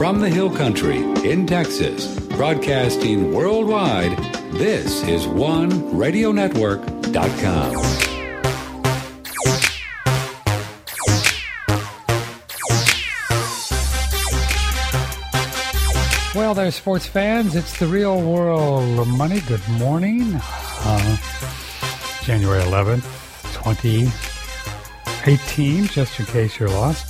From the Hill Country in Texas, broadcasting worldwide, this is OneRadioNetwork.com. Well, there, sports fans. It's the Real World of Money. Good morning. January 11th, 2018, just in case you're lost.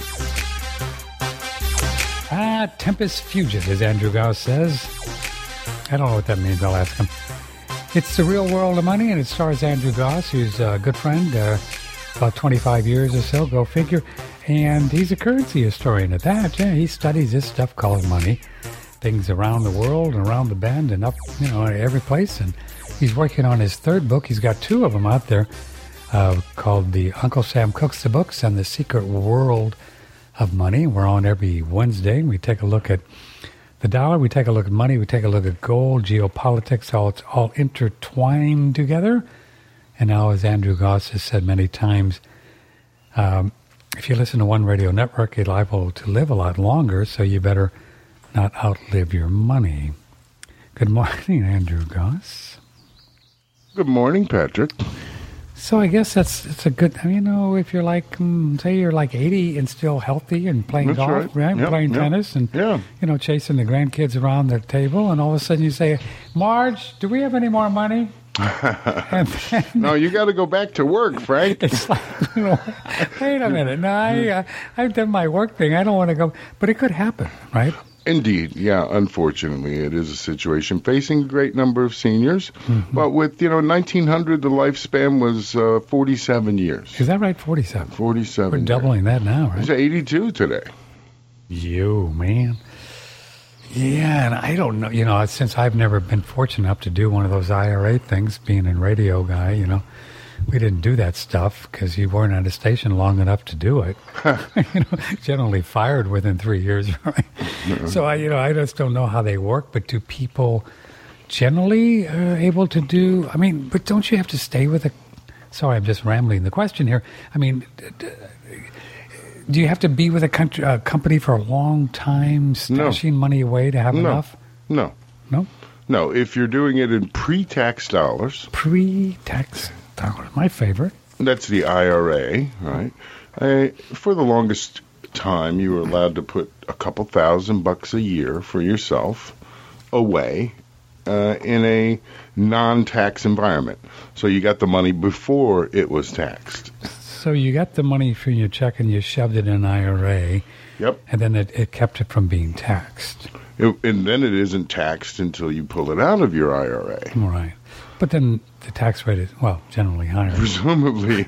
Tempest fugit, as Andrew Goss says. I don't know what that means. I'll ask him. It's the Real World of Money, and it stars Andrew Goss, who's a good friend, about 25 years or so, go figure. And he's a currency historian at that. Yeah, he studies this stuff called money. Things around the world and around the bend and up, every place. And he's working on his third book. He's got two of them out there called the Uncle Sam Cooks the Books and The Secret World of Money. We're on every Wednesday. We take a look at the dollar. We take a look at money. We take a look at gold, geopolitics. It's all intertwined together. And now, as Andrew Goss has said many times, if you listen to One Radio Network, you're liable to live a lot longer, so you better not outlive your money. Good morning, Andrew Goss. Good morning, Patrick. So I guess it's a good, if you're like, say you're like 80 and still healthy and playing That's golf, right? Yep, Playing yep. tennis and, chasing the grandkids around the table, and all of a sudden you say, Marge, do we have any more money? And then, no, you got to go back to work, Frank. It's like, wait a minute. No, I've done my work thing. I don't want to go. But it could happen, right? Indeed, yeah. Unfortunately, it is a situation facing a great number of seniors. Mm-hmm. But with 1900, the lifespan was 47 years. Is that right? 47. 47. We're doubling that now, right? It's 82 today. Man. Yeah, and I don't know. Since I've never been fortunate enough to do one of those IRA things, being a radio guy, we didn't do that stuff because you weren't at a station long enough to do it. Generally fired within 3 years, right? Mm-hmm. So I just don't know how they work. But do people generally able to do? But don't you have to stay with a? Sorry, I'm just rambling. The question here. Do you have to be with a company for a long time, stashing money away to have enough? No. If you're doing it in pre-tax dollars. Pre-tax dollars, my favorite. That's the IRA, right? For the longest time, you were allowed to put a couple $1,000 a year for yourself away in a non-tax environment. So you got the money before it was taxed. So you got the money from your check and you shoved it in an IRA. Yep. And then it kept it from being taxed. And then it isn't taxed until you pull it out of your IRA. Right. But then the tax rate is, generally higher. Presumably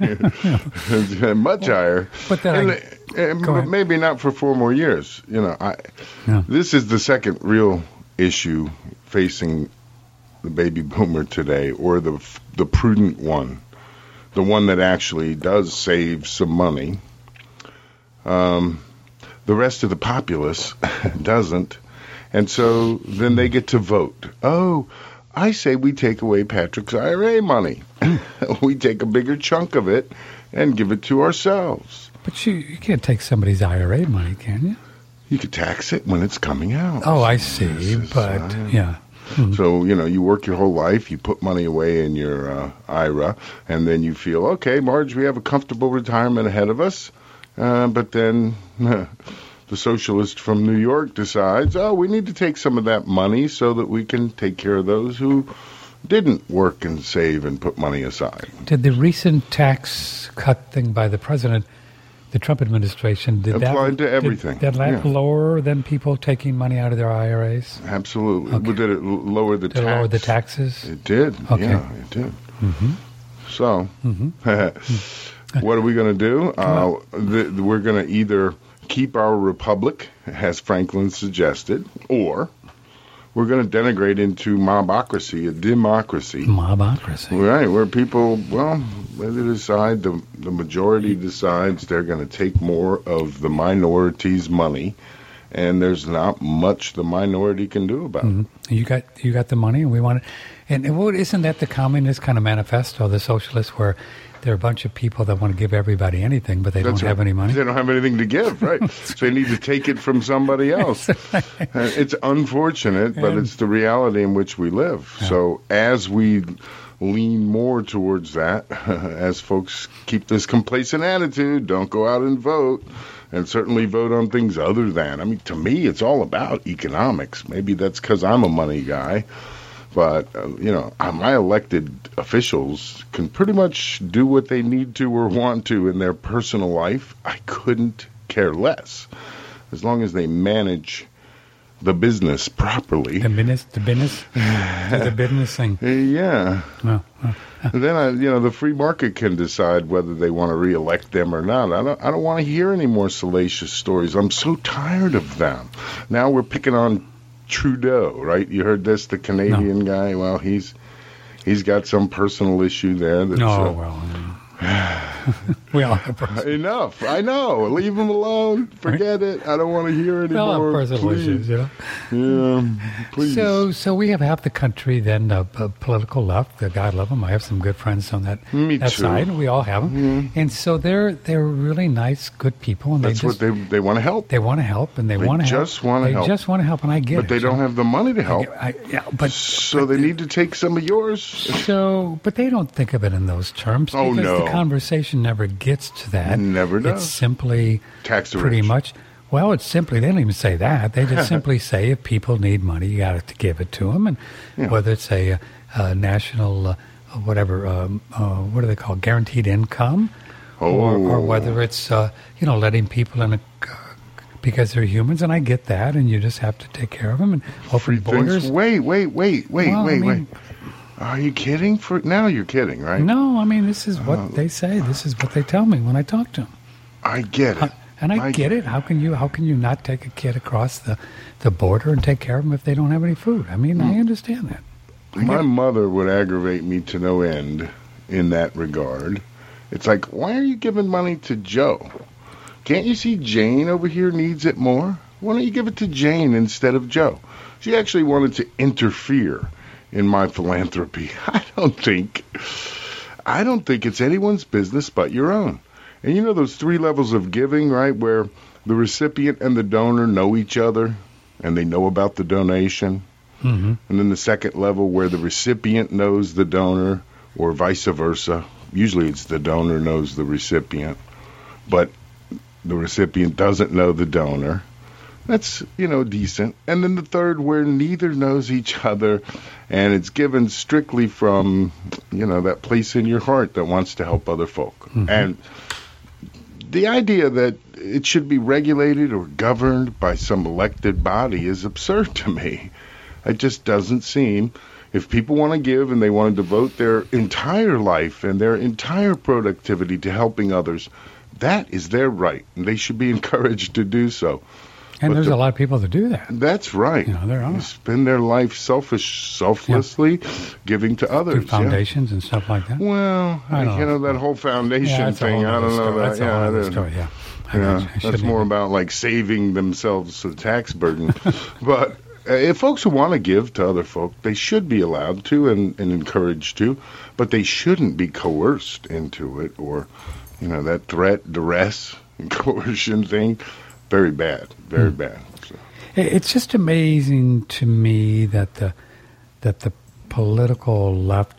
much higher. But then maybe not for 4 more years. This is the second real issue facing the baby boomer today, or the prudent one. The one that actually does save some money. The rest of the populace doesn't. And so then they get to vote. Oh, I say we take away Patrick's IRA money. We take a bigger chunk of it and give it to ourselves. But you can't take somebody's IRA money, can you? You could tax it when it's coming out. Oh, I see. But, yeah. Mm-hmm. So, you work your whole life, you put money away in your IRA, and then you feel, okay, Marge, we have a comfortable retirement ahead of us. But then the socialist from New York decides, we need to take some of that money so that we can take care of those who didn't work and save and put money aside. Did the recent tax cut thing by the president, the Trump administration, applied to everything? Did that lower than people taking money out of their IRAs? Absolutely. Okay. Did it lower the tax? Did it lower the taxes? It did. Okay. Yeah, it did. Mm-hmm. So, what are we going to do? We're going to either keep our republic, as Franklin suggested, or we're going to denigrate into mobocracy, a democracy. Mobocracy. Right, where people, they decide, the majority decides they're going to take more of the minority's money, and there's not much the minority can do about it. You got the money, and we want it. And isn't that the communist kind of manifesto, the socialists, where there are a bunch of people that want to give everybody anything, but they don't have any money. They don't have anything to give, right? So they need to take it from somebody else. It's unfortunate, but it's the reality in which we live. Yeah. So as we lean more towards that, as folks keep this complacent attitude, don't go out and vote, and certainly vote on things other than. I mean, to me, it's all about economics. Maybe that's because I'm a money guy. But, my elected officials can pretty much do what they need to or want to in their personal life. I couldn't care less, as long as they manage the business properly. The business thing. Yeah. And then, the free market can decide whether they want to reelect them or not. I don't want to hear any more salacious stories. I'm so tired of them. Now we're picking on Trudeau, right? You heard this, the Canadian guy? Well, he's got some personal issue there. That's, we all have personal. Enough. I know. Leave him alone. Forget it. I don't want to hear anymore. We all have personal issues, Yeah, please. So we have half the country then, political left. God love them. I have some good friends on that side. We all have them. Mm-hmm. And so they're really nice, good people. And that's what they want to help. They want to help, and they want to help. They just want to help, and I get it. But they don't have the money to help. So they need to take some of yours. But they don't think of it in those terms. Oh, no. The conversation never gets to that. Never does. It's simply tax the pretty rich. Much. Well, it's simply, they don't even say that. They just simply say if people need money, you got to give it to them. And whether it's a national, what do they call, guaranteed income, or whether it's, letting people in because they're humans, and I get that, and you just have to take care of them and open borders. Wait. Are you kidding? Now you're kidding, right? No, I mean, this is what they say. This is what they tell me when I talk to them. I get it. And I get it. How can you not take a kid across the border and take care of them if they don't have any food? I mean, I understand that. My mother would aggravate me to no end in that regard. It's like, why are you giving money to Joe? Can't you see Jane over here needs it more? Why don't you give it to Jane instead of Joe? She actually wanted to interfere in my philanthropy. I don't think it's anyone's business but your own. And those 3 levels of giving, right, where the recipient and the donor know each other and they know about the donation. Mm-hmm. And then the second level where the recipient knows the donor or vice versa. Usually it's the donor knows the recipient, but the recipient doesn't know the donor. That's, decent. And then the third where neither knows each other, and it's given strictly from, that place in your heart that wants to help other folk. Mm-hmm. And the idea that it should be regulated or governed by some elected body is absurd to me. It just doesn't seem. If people want to give and they want to devote their entire life and their entire productivity to helping others, that is their right, and they should be encouraged to do so. And there's a lot of people that do that. That's right. There are. They spend their life selflessly giving to others. Through foundations and stuff like that? Well, that whole foundation thing, I don't know that. That's a whole other story, that's more about like saving themselves the tax burden. But if folks who want to give to other folk, they should be allowed to and encouraged to, but they shouldn't be coerced into it or, that threat, duress, and coercion thing. Very bad, very bad. So. It's just amazing to me that the political left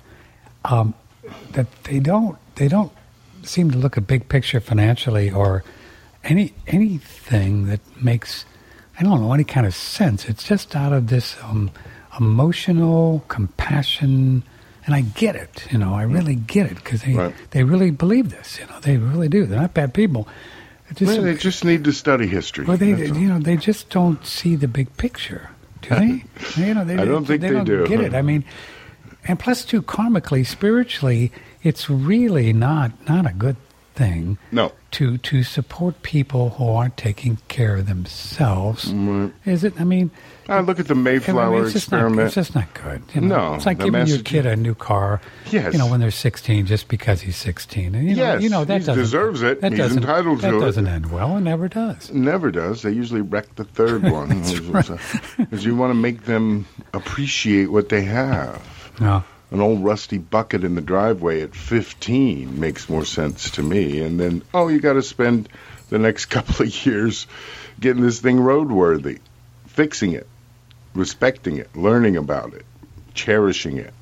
that they don't seem to look at big picture financially or anything that makes any kind of sense. It's just out of this emotional compassion, and I get it. I really get it because they really believe this. They really do. They're not bad people. They just need to study history. Well, they just don't see the big picture, do they? I don't think they do. Get it? I mean, and plus, too, karmically, spiritually, it's really not a good thing. No. To support people who aren't taking care of themselves, is it? I mean, I look at the Mayflower experiment. It's just not good. No, it's like giving your kid a new car. Yes. When they're 16, just because he's 16. And, that he deserves it. He's entitled to it. That doesn't end well. It never does. Never does. They usually wreck the third one. That's right. Because you want to make them appreciate what they have. No. an old rusty bucket in the driveway at 15 makes more sense to me. And then, you got to spend the next couple of years getting this thing roadworthy, fixing it, respecting it, learning about it, cherishing it.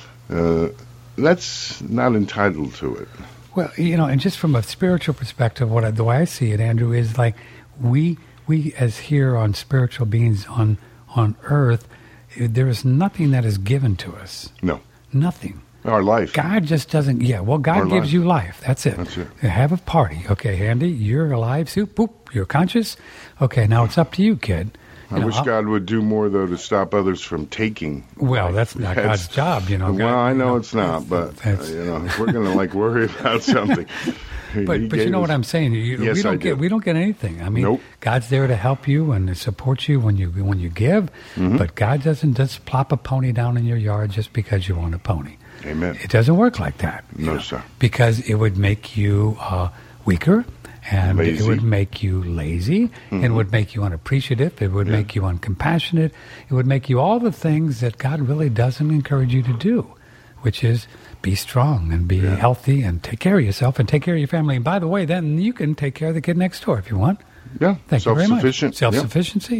That's not entitled to it. Well, and just from a spiritual perspective, the way I see it, Andrew, is like we as here on spiritual beings on earth, there is nothing that is given to us. No. Nothing. Our life. God just doesn't, God gives you life. That's it. That's it. You have a party. Okay, Andy, you're alive. Soup, boop, you're conscious. Okay, now it's up to you, kid. I wish God would do more, though, to stop others from taking. Well, that's not God's job, God, well, I know it's not, but, if we're going to, worry about something. But you know what I'm saying? Yes, we don't get anything. I mean, nope. God's there to help you and to support you when you give, but God doesn't just plop a pony down in your yard just because you want a pony. Amen. It doesn't work like that. No, sir. Because it would make you weaker, and lazy. It would make you lazy, it would make you unappreciative, it would make you uncompassionate, it would make you all the things that God really doesn't encourage you to do, which is be strong and be healthy and take care of yourself and take care of your family. And by the way, then you can take care of the kid next door if you want. Yeah, Thank you very much. Self-sufficiency,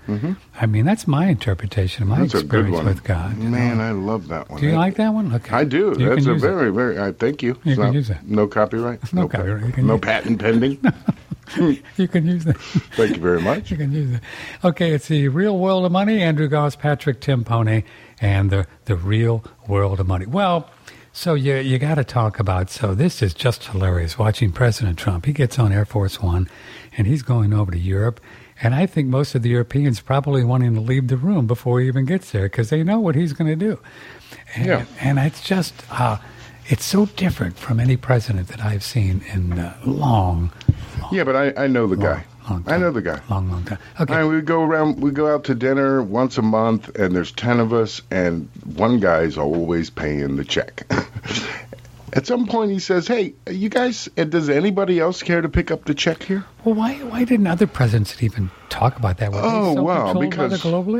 I mean, that's my interpretation of my experience with God. Man, I love that one. Do you like that one? Okay. I do. That's a very, very, thank you. You can use it. No copyright? No copyright. No patent pending? You can use that. Thank you very much. You can use it. Okay, it's the Real World of Money. Andrew Goss, Patrick Timpone, and the Real World of Money. Well, so you got to talk about, so this is just hilarious, watching President Trump. He gets on Air Force One, and he's going over to Europe, and I think most of the Europeans probably want him to leave the room before he even gets there because they know what he's going to do. And it's just, it's so different from any president that I've seen in long. Yeah, but I know the guy. I know the guy. Long time. Okay. We go out to dinner once a month, and there's 10 of us, and one guy's always paying the check. At some point, he says, "Hey, you guys, does anybody else care to pick up the check here?" Well, why didn't other presidents even talk about that? Were they so because by the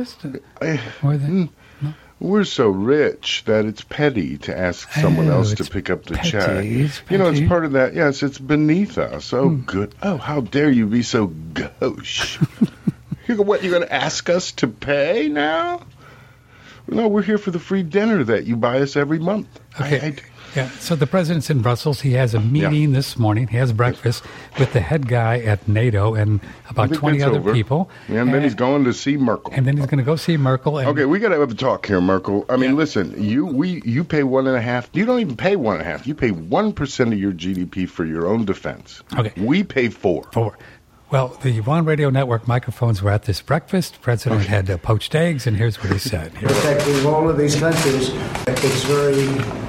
globalists? We're so rich that it's petty to ask someone else to pick up the check. It's it's part of that. Yes, it's beneath us. Oh, good. Oh, how dare you be so gauche? You're going to ask us to pay now? No, we're here for the free dinner that you buy us every month. Okay. So the president's in Brussels. He has a meeting this morning. He has breakfast with the head guy at NATO and about 20 other people. Yeah, and then he's going to see Merkel. And then he's going to go see Merkel. Okay, we got to have a talk here, Merkel. I mean, listen, you pay 1.5%. You don't even pay 1.5%. You pay 1% of your GDP for your own defense. Okay. We pay 4%. Well, the One Radio Network microphones were at this breakfast. The president had poached eggs, and here's what he said. Protecting all of these countries, it's very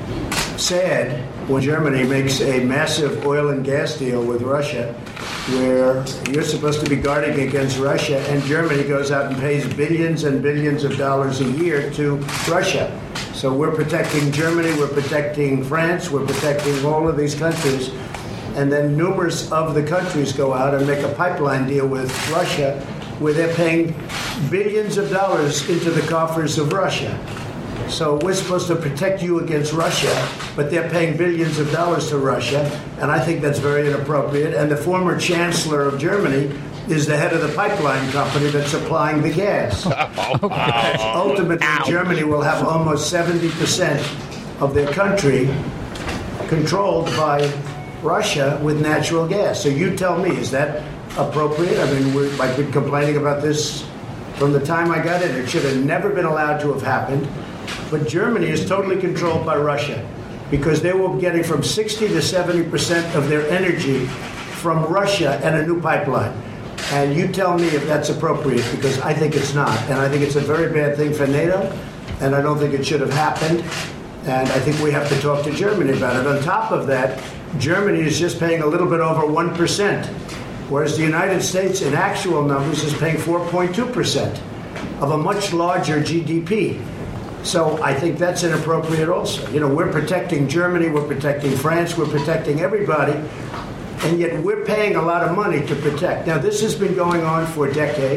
sad when Germany makes a massive oil and gas deal with Russia, where you're supposed to be guarding against Russia, and Germany goes out and pays billions and billions of dollars a year to Russia. So we're protecting Germany, we're protecting France, we're protecting all of these countries. And then numerous of the countries go out and make a pipeline deal with Russia where they're paying billions of dollars into the coffers of Russia. So we're supposed to protect you against Russia, but they're paying billions of dollars to Russia, and I think that's very inappropriate. And the former chancellor of Germany is the head of the pipeline company that's supplying the gas. Ultimately, Germany will have almost 70% of their country controlled by Russia with natural gas. So you tell me, is that appropriate? I mean, I've been complaining about this from the time I got in. It should have never been allowed to have happened. But Germany is totally controlled by Russia because they were getting from 60 to 70% of their energy from Russia and a new pipeline. And you tell me if that's appropriate, because I think it's not. And I think it's a very bad thing for NATO, and I don't think it should have happened. And I think we have to talk to Germany about it. On top of that, Germany is just paying a little bit over 1%, whereas the United States, in actual numbers, is paying 4.2% of a much larger GDP. So I think that's inappropriate also. You know, we're protecting Germany, we're protecting France, we're protecting everybody, and yet we're paying a lot of money to protect. Now, this has been going on for decades.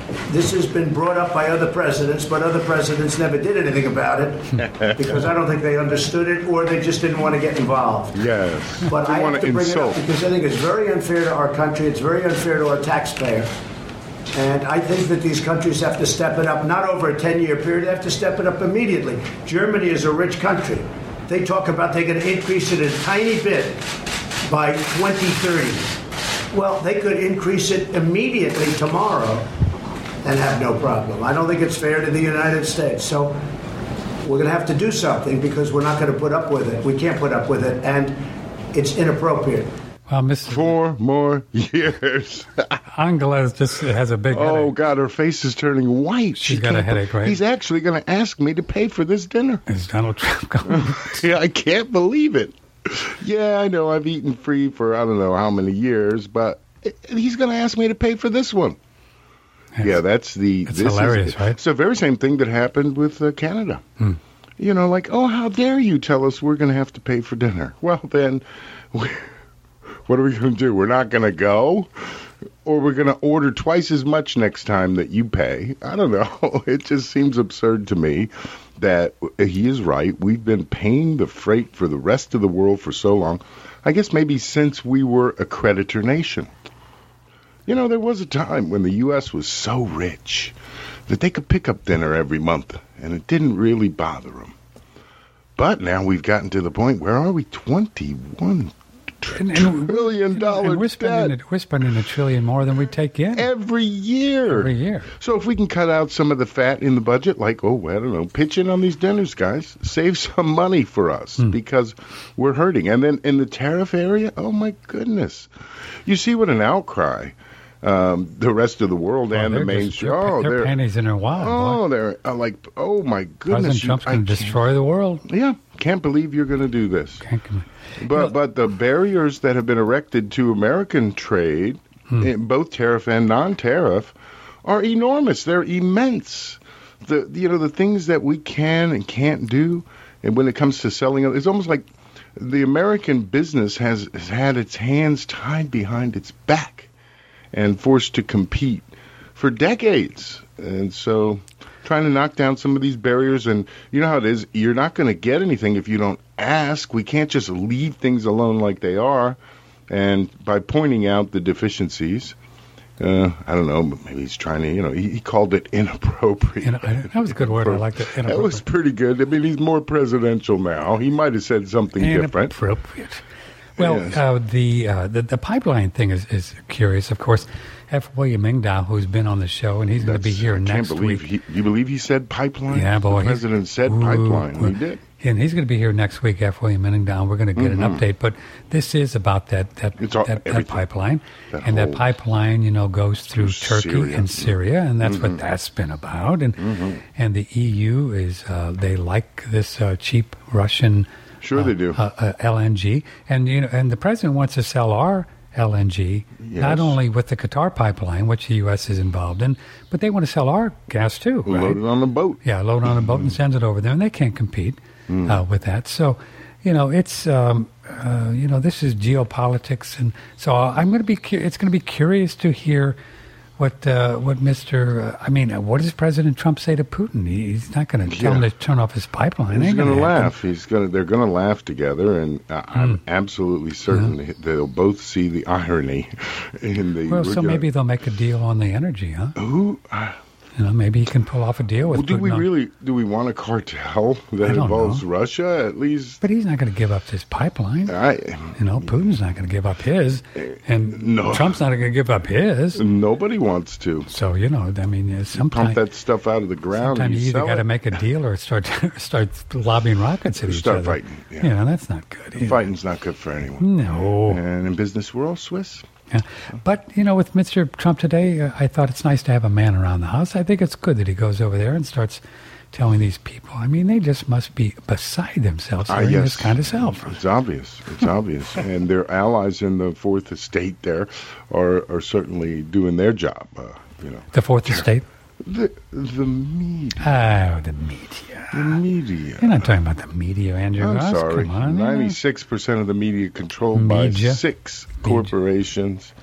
This has been brought up by other presidents, but other presidents never did anything about it because I don't think they understood it or they just didn't want to get involved. Yes. But I have to bring it up because I think it's very unfair to our country. It's very unfair to our taxpayer. And I think that these countries have to step it up, not over a 10-year period. They have to step it up immediately. Germany is a rich country. They talk about they're going to increase it a tiny bit by 2030. Well, they could increase it immediately tomorrow and have no problem. I don't think it's fair to the United States. So we're going to have to do something because we're not going to put up with it. We can't put up with it, and it's inappropriate. Well, Mr. 4 more years. Angela just has a big headache. Oh, God, her face is turning white. She's got a headache, right? He's actually going to ask me to pay for this dinner. Is Donald Trump going? Yeah, I can't believe it. Yeah, I know I've eaten free for I don't know how many years, but he's going to ask me to pay for this one. Yeah, that's hilarious, right? It's the very same thing that happened with Canada. You know, like, oh, how dare you tell us we're going to have to pay for dinner? Well, then, what are we going to do? We're not going to go? Or we're going to order twice as much next time that you pay? I don't know. It just seems absurd to me that he is right. We've been paying the freight for the rest of the world for so long. I guess maybe since we were a creditor nation. You know, there was a time when the U.S. was so rich that they could pick up dinner every month, and it didn't really bother them. But now we've gotten to the point, where are we? $21 trillion and we're spending $1 trillion more than we take in. Every year. Every year. So if we can cut out some of the fat in the budget, like, I don't know, pitch in on these dinners, guys. Save some money for us because we're hurting. And then in the tariff area, oh, my goodness. You see what an outcry. The rest of the world and the mainstream. Their panties in their wad. Oh, they're like, oh my goodness! President Trump's going to destroy the world. Yeah, can't believe you're going to do this. But the barriers that have been erected to American trade, both tariff and non-tariff, are enormous. They're immense. The things that we can and can't do, and when it comes to selling, it's almost like the American business has had its hands tied behind its back and forced to compete for decades. And so trying to knock down some of these barriers, and you know how it is, you're not going to get anything if you don't ask. We can't just leave things alone like they are. And by pointing out the deficiencies, I don't know, but maybe he's trying to, he called it inappropriate. That was a good word. I liked it. That was pretty good. I mean, he's more presidential now. He might have said something different. Inappropriate. Well, yes. The pipeline thing is curious. Of course, F. William Engdahl, who's been on the show, and he's going to be here next week. You believe he said pipeline? Yeah, boy. The president said pipeline. He did. And he's going to be here next week, F. William Engdahl. We're going to get an update. But this is about that pipeline. That pipeline, goes through Turkey and Syria, and that's what that's been about. And the EU is, they like this cheap Russian Sure they do. LNG. And the president wants to sell our LNG, not only with the Qatar pipeline, which the U.S. is involved in, but they want to sell our gas too, right? Load it on a boat. Yeah, load it on a boat and sends it over there, and they can't compete with that. So, it's, this is geopolitics, and so I'm going to be, it's going to be curious to hear what does President Trump say to Putin? He's not going to tell him to turn off his pipeline. He's going to laugh. They're going to laugh together, and I'm absolutely certain they'll both see the irony in the. Well, so maybe they'll make a deal on the energy, huh? Maybe he can pull off a deal with. Do we want a cartel that involves Russia at least? But he's not going to give up his pipeline. Putin's not going to give up his, and Trump's not going to give up his. Nobody wants to. So sometimes pump that stuff out of the ground. Sometimes you either got to make a deal or start lobbing rockets at each other. Start fighting. Yeah. That's not good. Fighting's not good for anyone. No. And in business, we're all Swiss. Yeah. But, with Mr. Trump today, I thought it's nice to have a man around the house. I think it's good that he goes over there and starts telling these people. I mean, they just must be beside themselves hearing this kind of stuff. It's obvious. It's obvious. And their allies in the Fourth Estate there are certainly doing their job. The Fourth Estate? The media. Oh, the media. The media. You're not talking about the media, Andrew. I'm sorry. Come on, 96% of the media controlled by 6 corporations.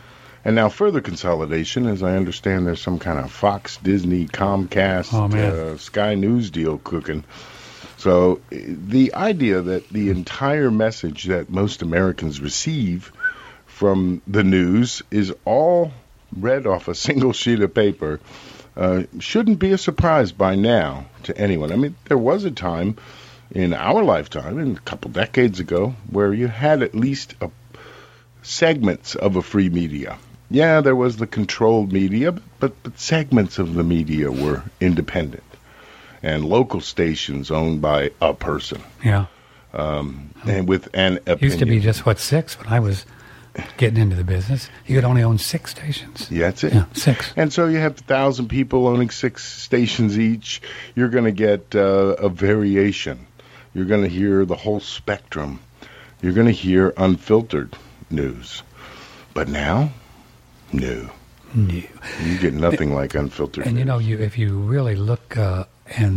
And now further consolidation, as I understand, there's some kind of Fox, Disney, Comcast, Sky News deal cooking. So the idea that the entire message that most Americans receive from the news is all read off a single sheet of paper shouldn't be a surprise by now to anyone. I mean, there was a time in our lifetime, a couple decades ago, where you had at least segments of a free media. Yeah, there was the controlled media, but segments of the media were independent and local stations owned by a person. Yeah. And with an opinion. It used to be just, 6 when I was getting into the business. You could only own 6 stations. Yeah, that's it. Yeah, 6. And so you have 1,000 people owning 6 stations each. You're going to get a variation. You're going to hear the whole spectrum. You're going to hear unfiltered news. But now, no. You get nothing like unfiltered and news. If you really look at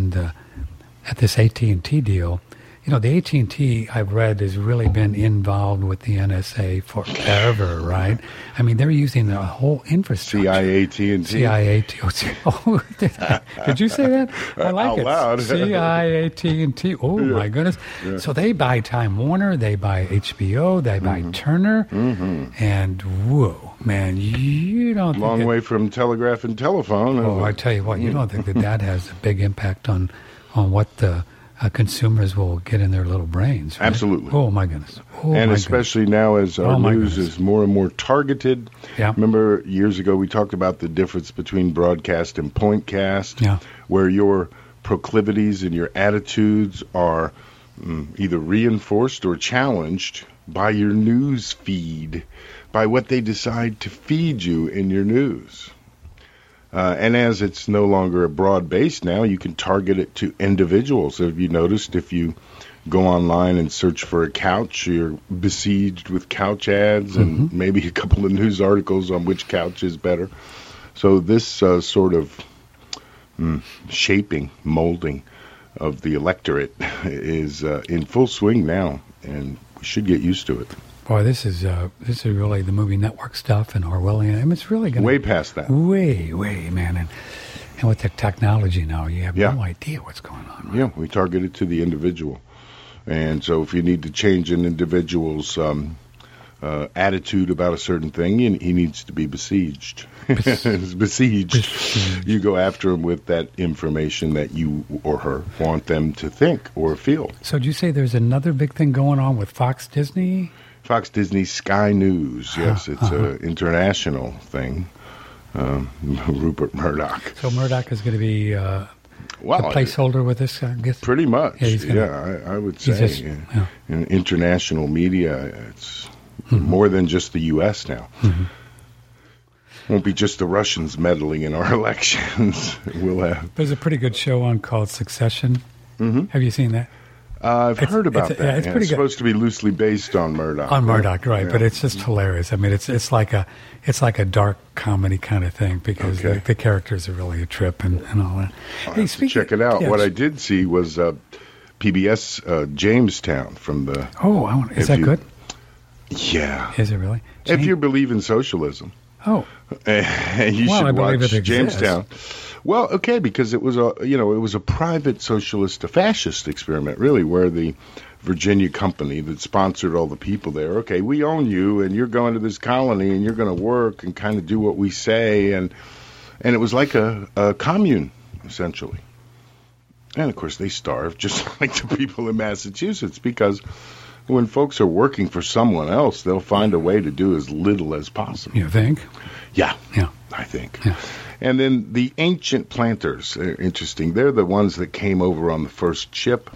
this AT&T deal, the AT&T I've read has really been involved with the NSA forever, right? I mean, they're using the whole infrastructure. CIAT&T. CIAT. Oh, did you say that? I like Out it. loud. CIAT&T. Oh, my goodness. Yeah. So they buy Time Warner, they buy HBO, they buy Turner, and whoa, man, you don't think Long way from telegraph and telephone. Oh, I tell you what, you don't think that has a big impact on what the consumers will get in their little brains, right? Absolutely. Oh, my goodness. And especially now as our news is more and more targeted. Yeah. Remember years ago we talked about the difference between broadcast and pointcast, where your proclivities and your attitudes are either reinforced or challenged by your news feed, by what they decide to feed you in your news. And as it's no longer a broad base now, you can target it to individuals. Have you noticed if you go online and search for a couch, you're besieged with couch ads and maybe a couple of news articles on which couch is better? So this sort of shaping, molding of the electorate is in full swing now, and we should get used to it. Boy, this is really the movie network stuff and Orwellian. I mean, it's really going way past that. Way, man. And with the technology now, you have no idea what's going on. Right? Yeah, we target it to the individual. And so if you need to change an individual's attitude about a certain thing, he needs to be besieged. Besieged. You go after him with that information that you or her want them to think or feel. So did you say there's another big thing going on with Fox Disney? Fox Disney Sky News, yes. It's an international thing. Rupert Murdoch. So Murdoch is going to be the placeholder with this, I guess? Pretty much, I would say. In international media, it's more than just the U.S. now. Won't be just the Russians meddling in our elections. We'll have. There's a pretty good show on called Succession. Have you seen that? I've heard about that. It's pretty good. Supposed to be loosely based on Murdoch. On Murdoch, right? Yeah. But it's just hilarious. I mean, it's like a dark comedy kind of thing because the characters are really a trip and all that. Hey, check it out. What I did see was PBS Jamestown from the. Oh, is that good? Yeah. Is it really? If you believe in socialism. Oh. You should watch Jamestown. Well, okay, because it was a private socialist, a fascist experiment, really, where the Virginia company that sponsored all the people there, okay, we own you, and you're going to this colony, and you're going to work and kind of do what we say, and it was like a commune, essentially. And, of course, they starved, just like the people in Massachusetts, because when folks are working for someone else, they'll find a way to do as little as possible. You think? Yeah, I think. Yeah. And then the ancient planters are interesting. They're the ones that came over on the first ship.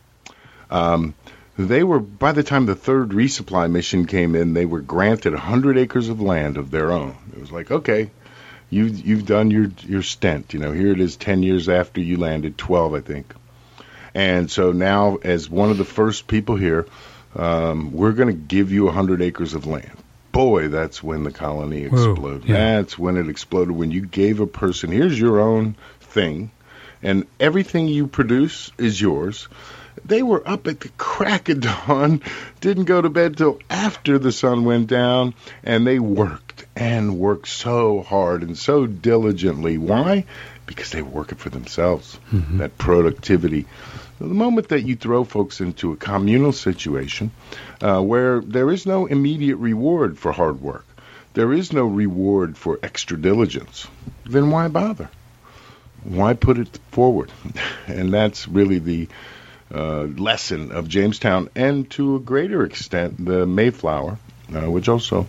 They were, by the time the third resupply mission came in, they were granted 100 acres of land of their own. It was like, okay, you've done your stint. Here it is 10 years after you landed, 12, I think. And so now, as one of the first people here, we're going to give you 100 acres of land. Boy, that's when the colony exploded. That's when it exploded, when you gave a person, here's your own thing, and everything you produce is yours. They were up at the crack of dawn, didn't go to bed till after the sun went down, and they worked and work so hard and so diligently. Why? Because they work it for themselves, that productivity. The moment that you throw folks into a communal situation where there is no immediate reward for hard work, there is no reward for extra diligence, then why bother? Why put it forward? And that's really the lesson of Jamestown, and to a greater extent, the Mayflower, which also,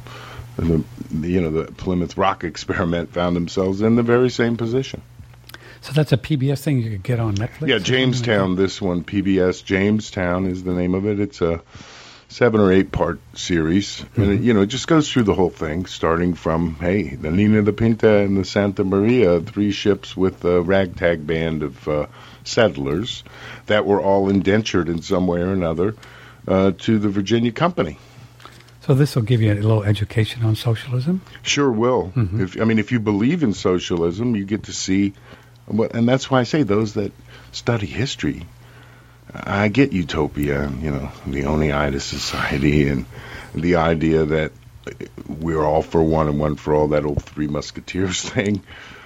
the Plymouth Rock experiment found themselves in the very same position. So that's a PBS thing you could get on Netflix? Yeah, Jamestown, this one, PBS Jamestown is the name of it. It's a 7 or 8 part series. And it just goes through the whole thing, starting from, the Nina the Pinta and the Santa Maria, 3 ships with a ragtag band of settlers that were all indentured in some way or another to the Virginia Company. So this will give you a little education on socialism? Sure will. If you believe in socialism, you get to see, and that's why I say those that study history, I get utopia, the Oneida Society and the idea that we're all for one and one for all, that old Three Musketeers thing.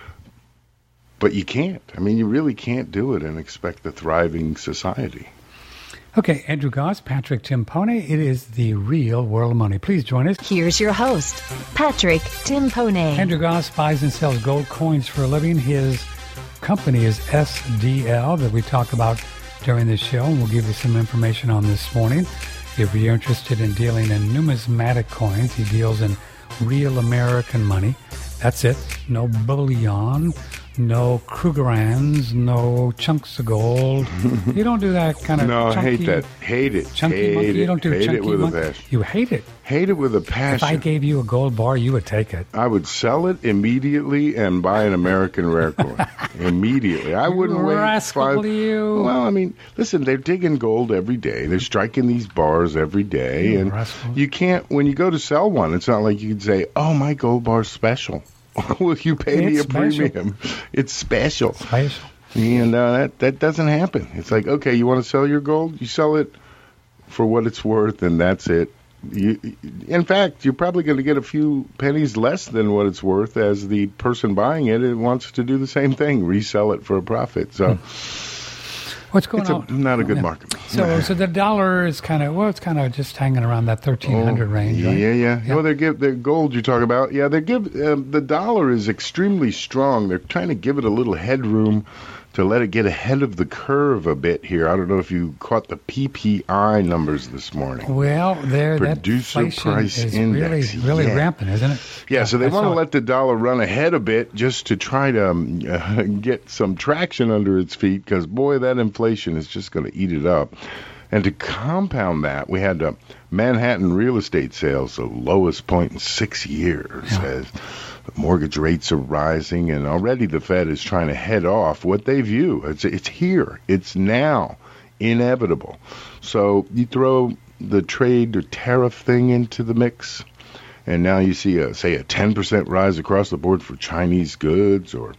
But you can't. You really can't do it and expect a thriving society. Okay, Andrew Goss, Patrick Timpone. It is the Real World of Money. Please join us. Here's your host, Patrick Timpone. Andrew Goss buys and sells gold coins for a living. His company is SDL that we talk about during this show, and we'll give you some information on this morning. If you're interested in dealing in numismatic coins, he deals in real American money. That's it. No bullion, no Krugerrands, no chunks of gold. You don't do that kind of no, chunky... I hate that. Hate it. Chunky hate monkey. it. You don't do hate chunky it with monkey. a passion. You hate it. Hate it with a passion. If I gave you a gold bar, you would take it. I would sell it immediately and buy an American rare coin. Immediately. I wouldn't wait. Rascal you. Well, listen, they're digging gold every day. They're striking these bars every day. And rascal. You can't, when you go to sell one, it's not like you can say, oh, my gold bar's special. Will you pay me a premium? It's special. Special. And that doesn't happen. It's like, okay, you want to sell your gold? You sell it for what it's worth, and that's it. In fact, you're probably going to get a few pennies less than what it's worth, as the person buying it wants to do the same thing, resell it for a profit. So what's going on? Not a good market. So the dollar is kind of just hanging around that 1,300 range, right? Yeah. Well, the gold you talk about, the dollar is extremely strong. They're trying to give it a little headroom to let it get ahead of the curve a bit here. I don't know if you caught the PPI numbers this morning. Well, Producer that Price is Index. really rampant, isn't it? Yeah, so they want to let the dollar run ahead a bit just to try to get some traction under its feet, because, boy, that inflation is just going to eat it up. And to compound that, we had Manhattan real estate sales, the lowest point in 6 years, as mortgage rates are rising, and already the Fed is trying to head off what they view. It's here. It's now. Inevitable. So you throw the trade or tariff thing into the mix, and now you see, say, a 10% rise across the board for Chinese goods, or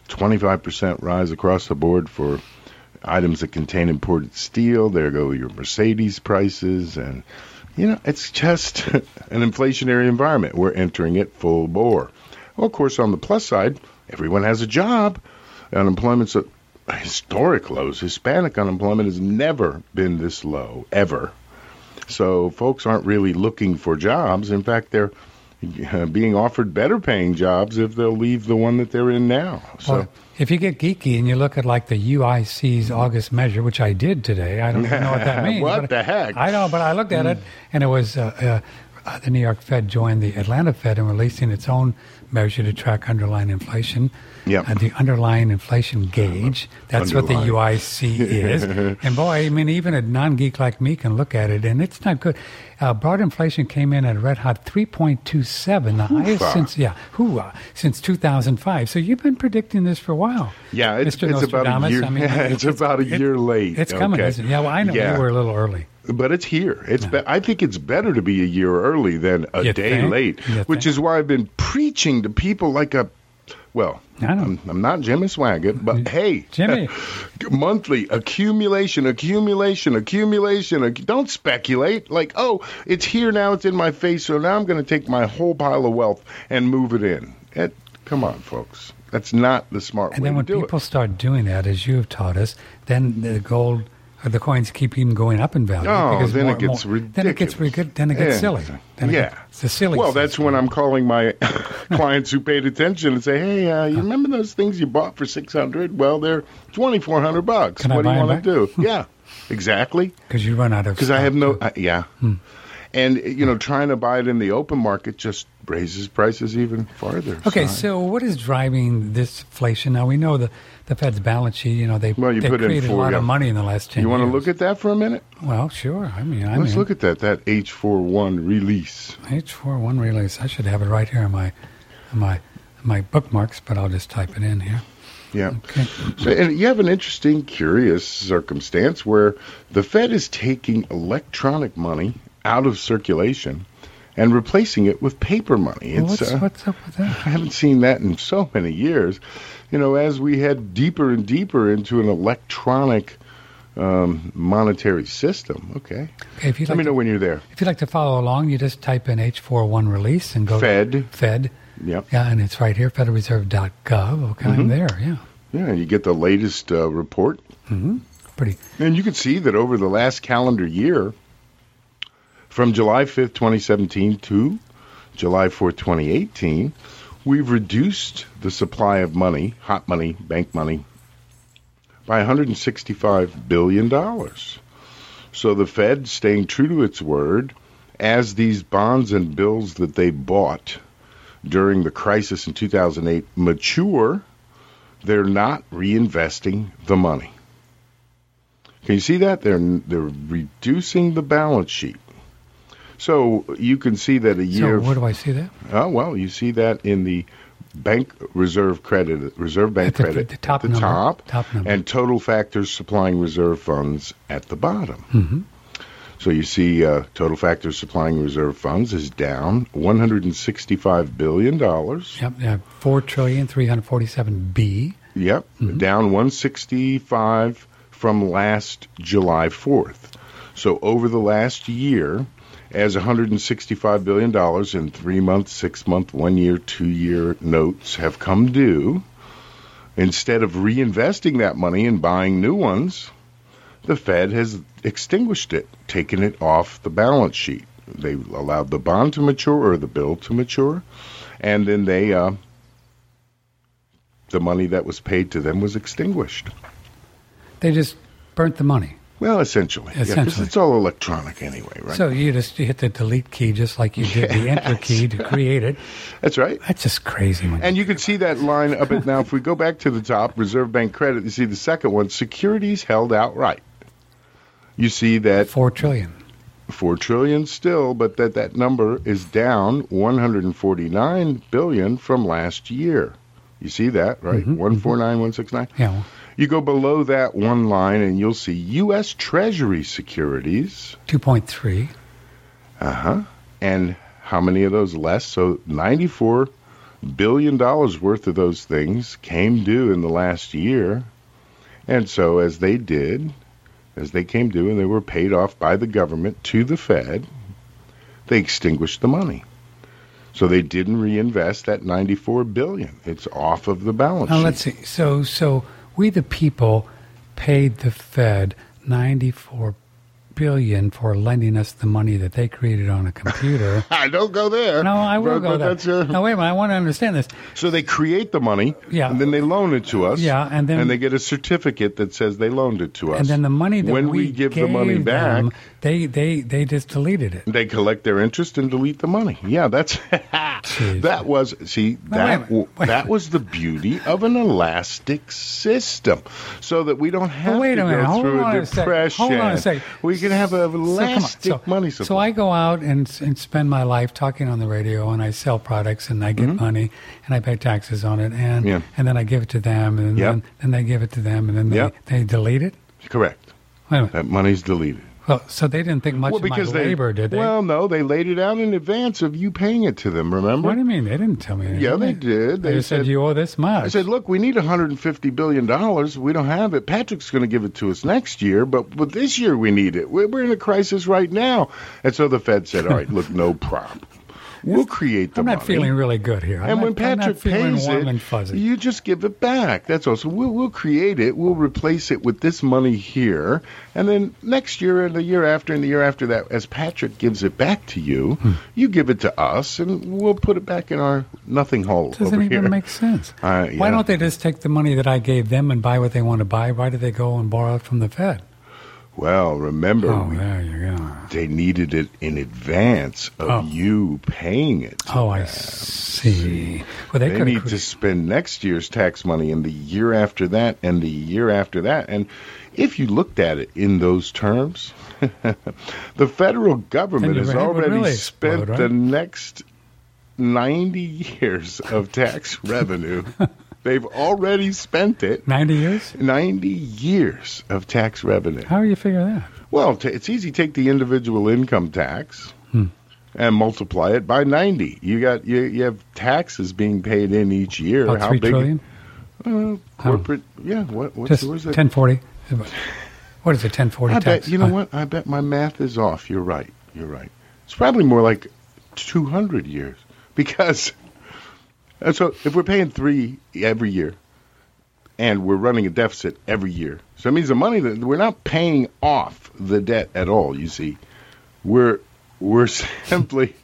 25% rise across the board for items that contain imported steel. There go your Mercedes prices, and it's just an inflationary environment. We're entering it full bore. Well, of course, on the plus side, everyone has a job. Unemployment's at historic lows. Hispanic unemployment has never been this low, ever. So folks aren't really looking for jobs. In fact, they're being offered better paying jobs if they'll leave the one that they're in now. So. Well, if you get geeky and you look at like the UIC's August measure, which I did today, I don't know what that means. What the heck? I know, but I looked at it, and it was the New York Fed joined the Atlanta Fed in releasing its own measure to track underlying inflation. Yep. The underlying inflation gauge. That's what the UIC is. And boy, even a non-geek like me can look at it, and it's not good. Broad inflation came in at a red hot 3.27, the highest since 2005. So you've been predicting this for a while. Yeah, it's Mr. about a year. It's about a year late. It's coming, isn't it? Yeah, well, I know you were a little early. But it's here. I think it's better to be a year early than a day late, which is why I've been preaching to people like a Well, I know. I'm not Jimmy Swaggart, but hey, Jimmy. Monthly accumulation. Don't speculate like, oh, it's here now, it's in my face, so now I'm going to take my whole pile of wealth and move it in. Come on, folks. That's not the smart way to do it. And then when people start doing that, as you have taught us, then the gold or the coins keep even going up in value. Oh, then it gets ridiculous. Then it gets silly. It's a silly. Well, that's when I'm calling my clients who paid attention and say, "Hey, you remember those things you bought for $600? Well, they're $2,400. What do you want to do?" Yeah, exactly. Because you run out of. Because I have no. And trying to buy it in the open market just raises prices even farther. Okay, so what is driving this inflation? Now we know the Fed's balance sheet. They created a lot of money in the last 10 years. You want to look at that for a minute? Well, sure. Let's look at that H41 release. H41 release. I should have it right here in my bookmarks, but I'll just type it in here. Yeah. Okay. So, and you have an interesting, curious circumstance where the Fed is taking electronic money out of circulation and replacing it with paper money. What's up with that? I haven't seen that in so many years. As we head deeper and deeper into an electronic monetary system. Okay. Let me know when you're there. If you'd like to follow along, you just type in H41 release and go Fed. Fed. Yep. Yeah, and it's right here, federalreserve.gov. Okay, I'm there, yeah. Yeah, and you get the latest report. Mm-hmm. Pretty. And you can see that over the last calendar year, from July 5th, 2017 to July 4th, 2018, we've reduced the supply of money, hot money, bank money, by $165 billion. So the Fed, staying true to its word, as these bonds and bills that they bought during the crisis in 2008 mature, they're not reinvesting the money. Can you see that? They're reducing the balance sheet. So you can see that a year. So where do I see that? Oh, well, you see that in the Reserve Bank credit the top at the number. top, and total factors supplying reserve funds at the bottom. Mm-hmm. So you see total factors supplying reserve funds is down $165 billion. Yep, $4,347 B. Yep, down 165 from last July 4th. So over the last year, as $165 billion in 3-month, 6-month, 1-year, 2-year notes have come due, instead of reinvesting that money and buying new ones, the Fed has extinguished it, taken it off the balance sheet. They allowed the bond to mature or the bill to mature, and then the money that was paid to them was extinguished. They just burnt the money. Well, essentially. Yeah, because it's all electronic anyway, right? So you hit the delete key just like you did the enter key to create it. That's right. That's just crazy. And you can see that line up at now. If we go back to the top, Reserve Bank credit, you see the second one, securities held outright. You see that $4 trillion. $4 trillion still, but that number is down $149 billion from last year. You see that, right? 149, 169. Yeah. You go below that one line, and you'll see U.S. Treasury securities. 2.3. And how many of those less? So $94 billion worth of those things came due in the last year. And so as they came due and they were paid off by the government to the Fed, they extinguished the money. So they didn't reinvest that $94 billion. It's off of the balance sheet. Now let's see. So we the people paid the Fed $94 billion for lending us the money that they created on a computer. I don't go there. No, I will go there. Now, wait a minute. I want to understand this. So they create the money, and then they loan it to us, and then they get a certificate that says they loaned it to us. And then the money that when we give the money back, they just deleted it. They collect their interest and delete the money. Yeah, that's that was that was the beauty of an elastic system, so that we don't have to go through a depression. Hold on a second. We can have an elastic money supply. So I go out and spend my life talking on the radio, and I sell products, and I get money, and I pay taxes on it, and then I give it to them, and then they give it to them, and then they delete it? Correct. Wait a minute. That money's deleted. Well, so they didn't think much of my labor, did they? Well, no, they laid it out in advance of you paying it to them, remember? What do you mean? They didn't tell me anything. Yeah, they did. They said you owe this much. I said, look, we need $150 billion. We don't have it. Patrick's going to give it to us next year, but this year we need it. We're in a crisis right now. And so the Fed said, all right, look, no problem. We'll create the money. I'm not feeling really good here. When Patrick pays it, you just give it back. That's all. So we'll create it. We'll replace it with this money here. And then next year and the year after and the year after that, as Patrick gives it back to you, you give it to us, and we'll put it back in our nothing hole over here. Doesn't even make sense. Why don't they just take the money that I gave them and buy what they want to buy? Why do they go and borrow it from the Fed? Well, remember, there you go. They needed it in advance of you paying it. I see. Well, they need to spend next year's tax money and the year after that and the year after that. And if you looked at it in those terms, the federal government has already spent the next 90 years of tax revenue. They've already spent it. 90 years? 90 years of tax revenue. How do you figure that? Well, it's easy. Take the individual income tax and multiply it by 90. You have taxes being paid in each year. About $3 trillion? Corporate, what's it? 1040. What is it, 1040 tax? You know what? I bet my math is off. You're right. It's probably more like 200 years because... So if we're paying 3 every year, and we're running a deficit every year, so it means the money that we're not paying off the debt at all. You see, we're simply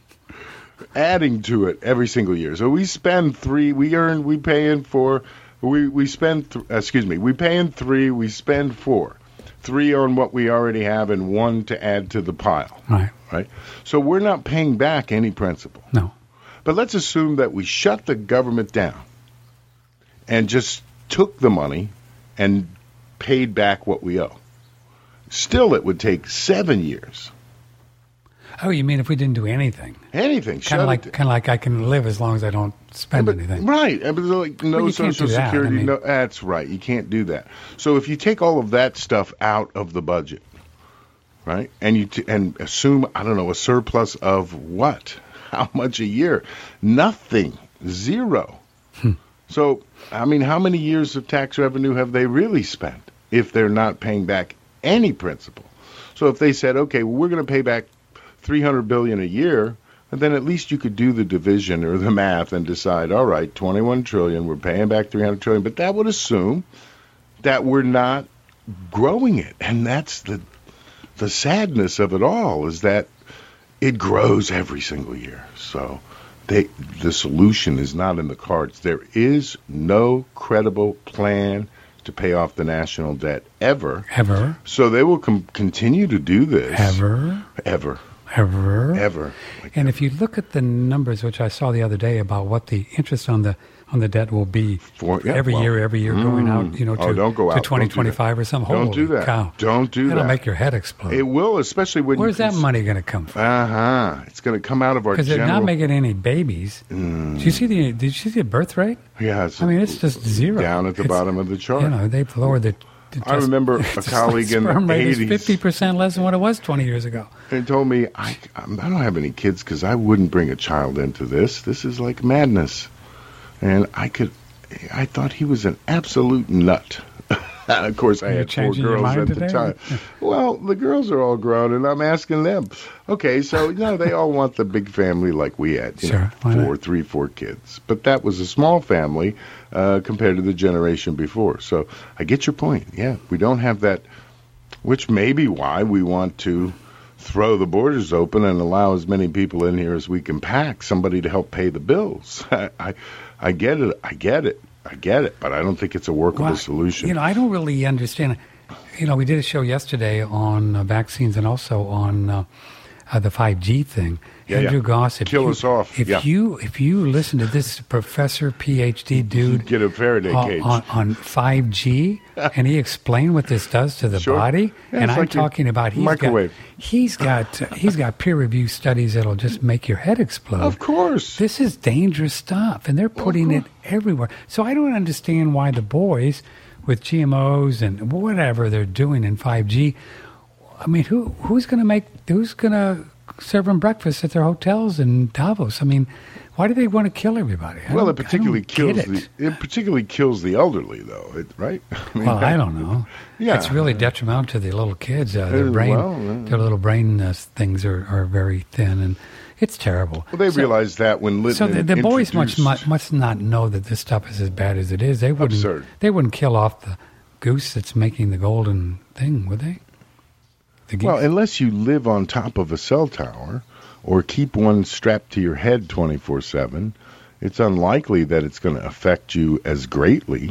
adding to it every single year. So we spend 3, we pay in 4, we pay in 3, we spend 4, 3 on what we already have, and 1 to add to the pile. Right. So we're not paying back any principal. No. But let's assume that we shut the government down and just took the money and paid back what we owe. Still, it would take 7 years. Oh, you mean if we didn't do anything? Anything. Kind of like I can live as long as I don't spend anything. Right. Like no Social Security. No, that's right. You can't do that. So if you take all of that stuff out of the budget, right, and assume, I don't know, a surplus of what? How much a year? Nothing. 0. So, I mean, how many years of tax revenue have they really spent if they're not paying back any principal? So if they said, okay, well, we're going to pay back $300 billion a year, and then at least you could do the division or the math and decide, all right, $21 trillion, we're paying back $300 trillion, but that would assume that we're not growing it. And that's the sadness of it all, is that it grows every single year. So the solution is not in the cards. There is no credible plan to pay off the national debt ever. Ever. So they will continue to do this. Ever. And if you look at the numbers, which I saw the other day, about what the interest on the debt will be every year going out, to 2025 or something. Don't do that. Cow. Don't do that. It'll make your head explode. It will, especially when Where's that money going to come from? It's going to come out of our because they're not making any babies. Did you see the birth rate? Yeah. It's just 0. Down at the bottom of the chart. They've lowered the I remember a colleague in the 80s. 50% less than what it was 20 years ago. They told me, I don't have any kids because I wouldn't bring a child into this. This is like madness. And I thought he was an absolute nut. Of course, I had 4 girls at the time. Well, the girls are all grown, and I'm asking them. Okay, so, they all want the big family like we had. 4 kids. But that was a small family compared to the generation before. So I get your point. Yeah, we don't have that, which may be why we want to throw the borders open and allow as many people in here as we can pack, somebody to help pay the bills. I get it, but I don't think it's a workable solution. I don't really understand. We did a show yesterday on vaccines and also on the 5G thing. Andrew Goss, kill us off. If you listen to this professor, PhD dude, get a Faraday cage on 5G, and he explained what this does to the body, and I'm talking about he's got peer review studies that'll just make your head explode. Of course, this is dangerous stuff, and they're putting it everywhere. So I don't understand why the boys with GMOs and whatever they're doing in 5G. I mean, who's going to serve them breakfast at their hotels in Davos? I mean, why do they want to kill everybody? Well, it particularly kills the elderly, though, right? I mean, I don't know. Yeah, it's really detrimental to the little kids. Their brain, their little brain things are very thin, and it's terrible. Well, they realized that when Lytton the boys must not know that this stuff is as bad as it is. They wouldn't. Absurd. They wouldn't kill off the goose that's making the golden thing, would they? Well, unless you live on top of a cell tower or keep one strapped to your head 24/7, it's unlikely that it's going to affect you as greatly.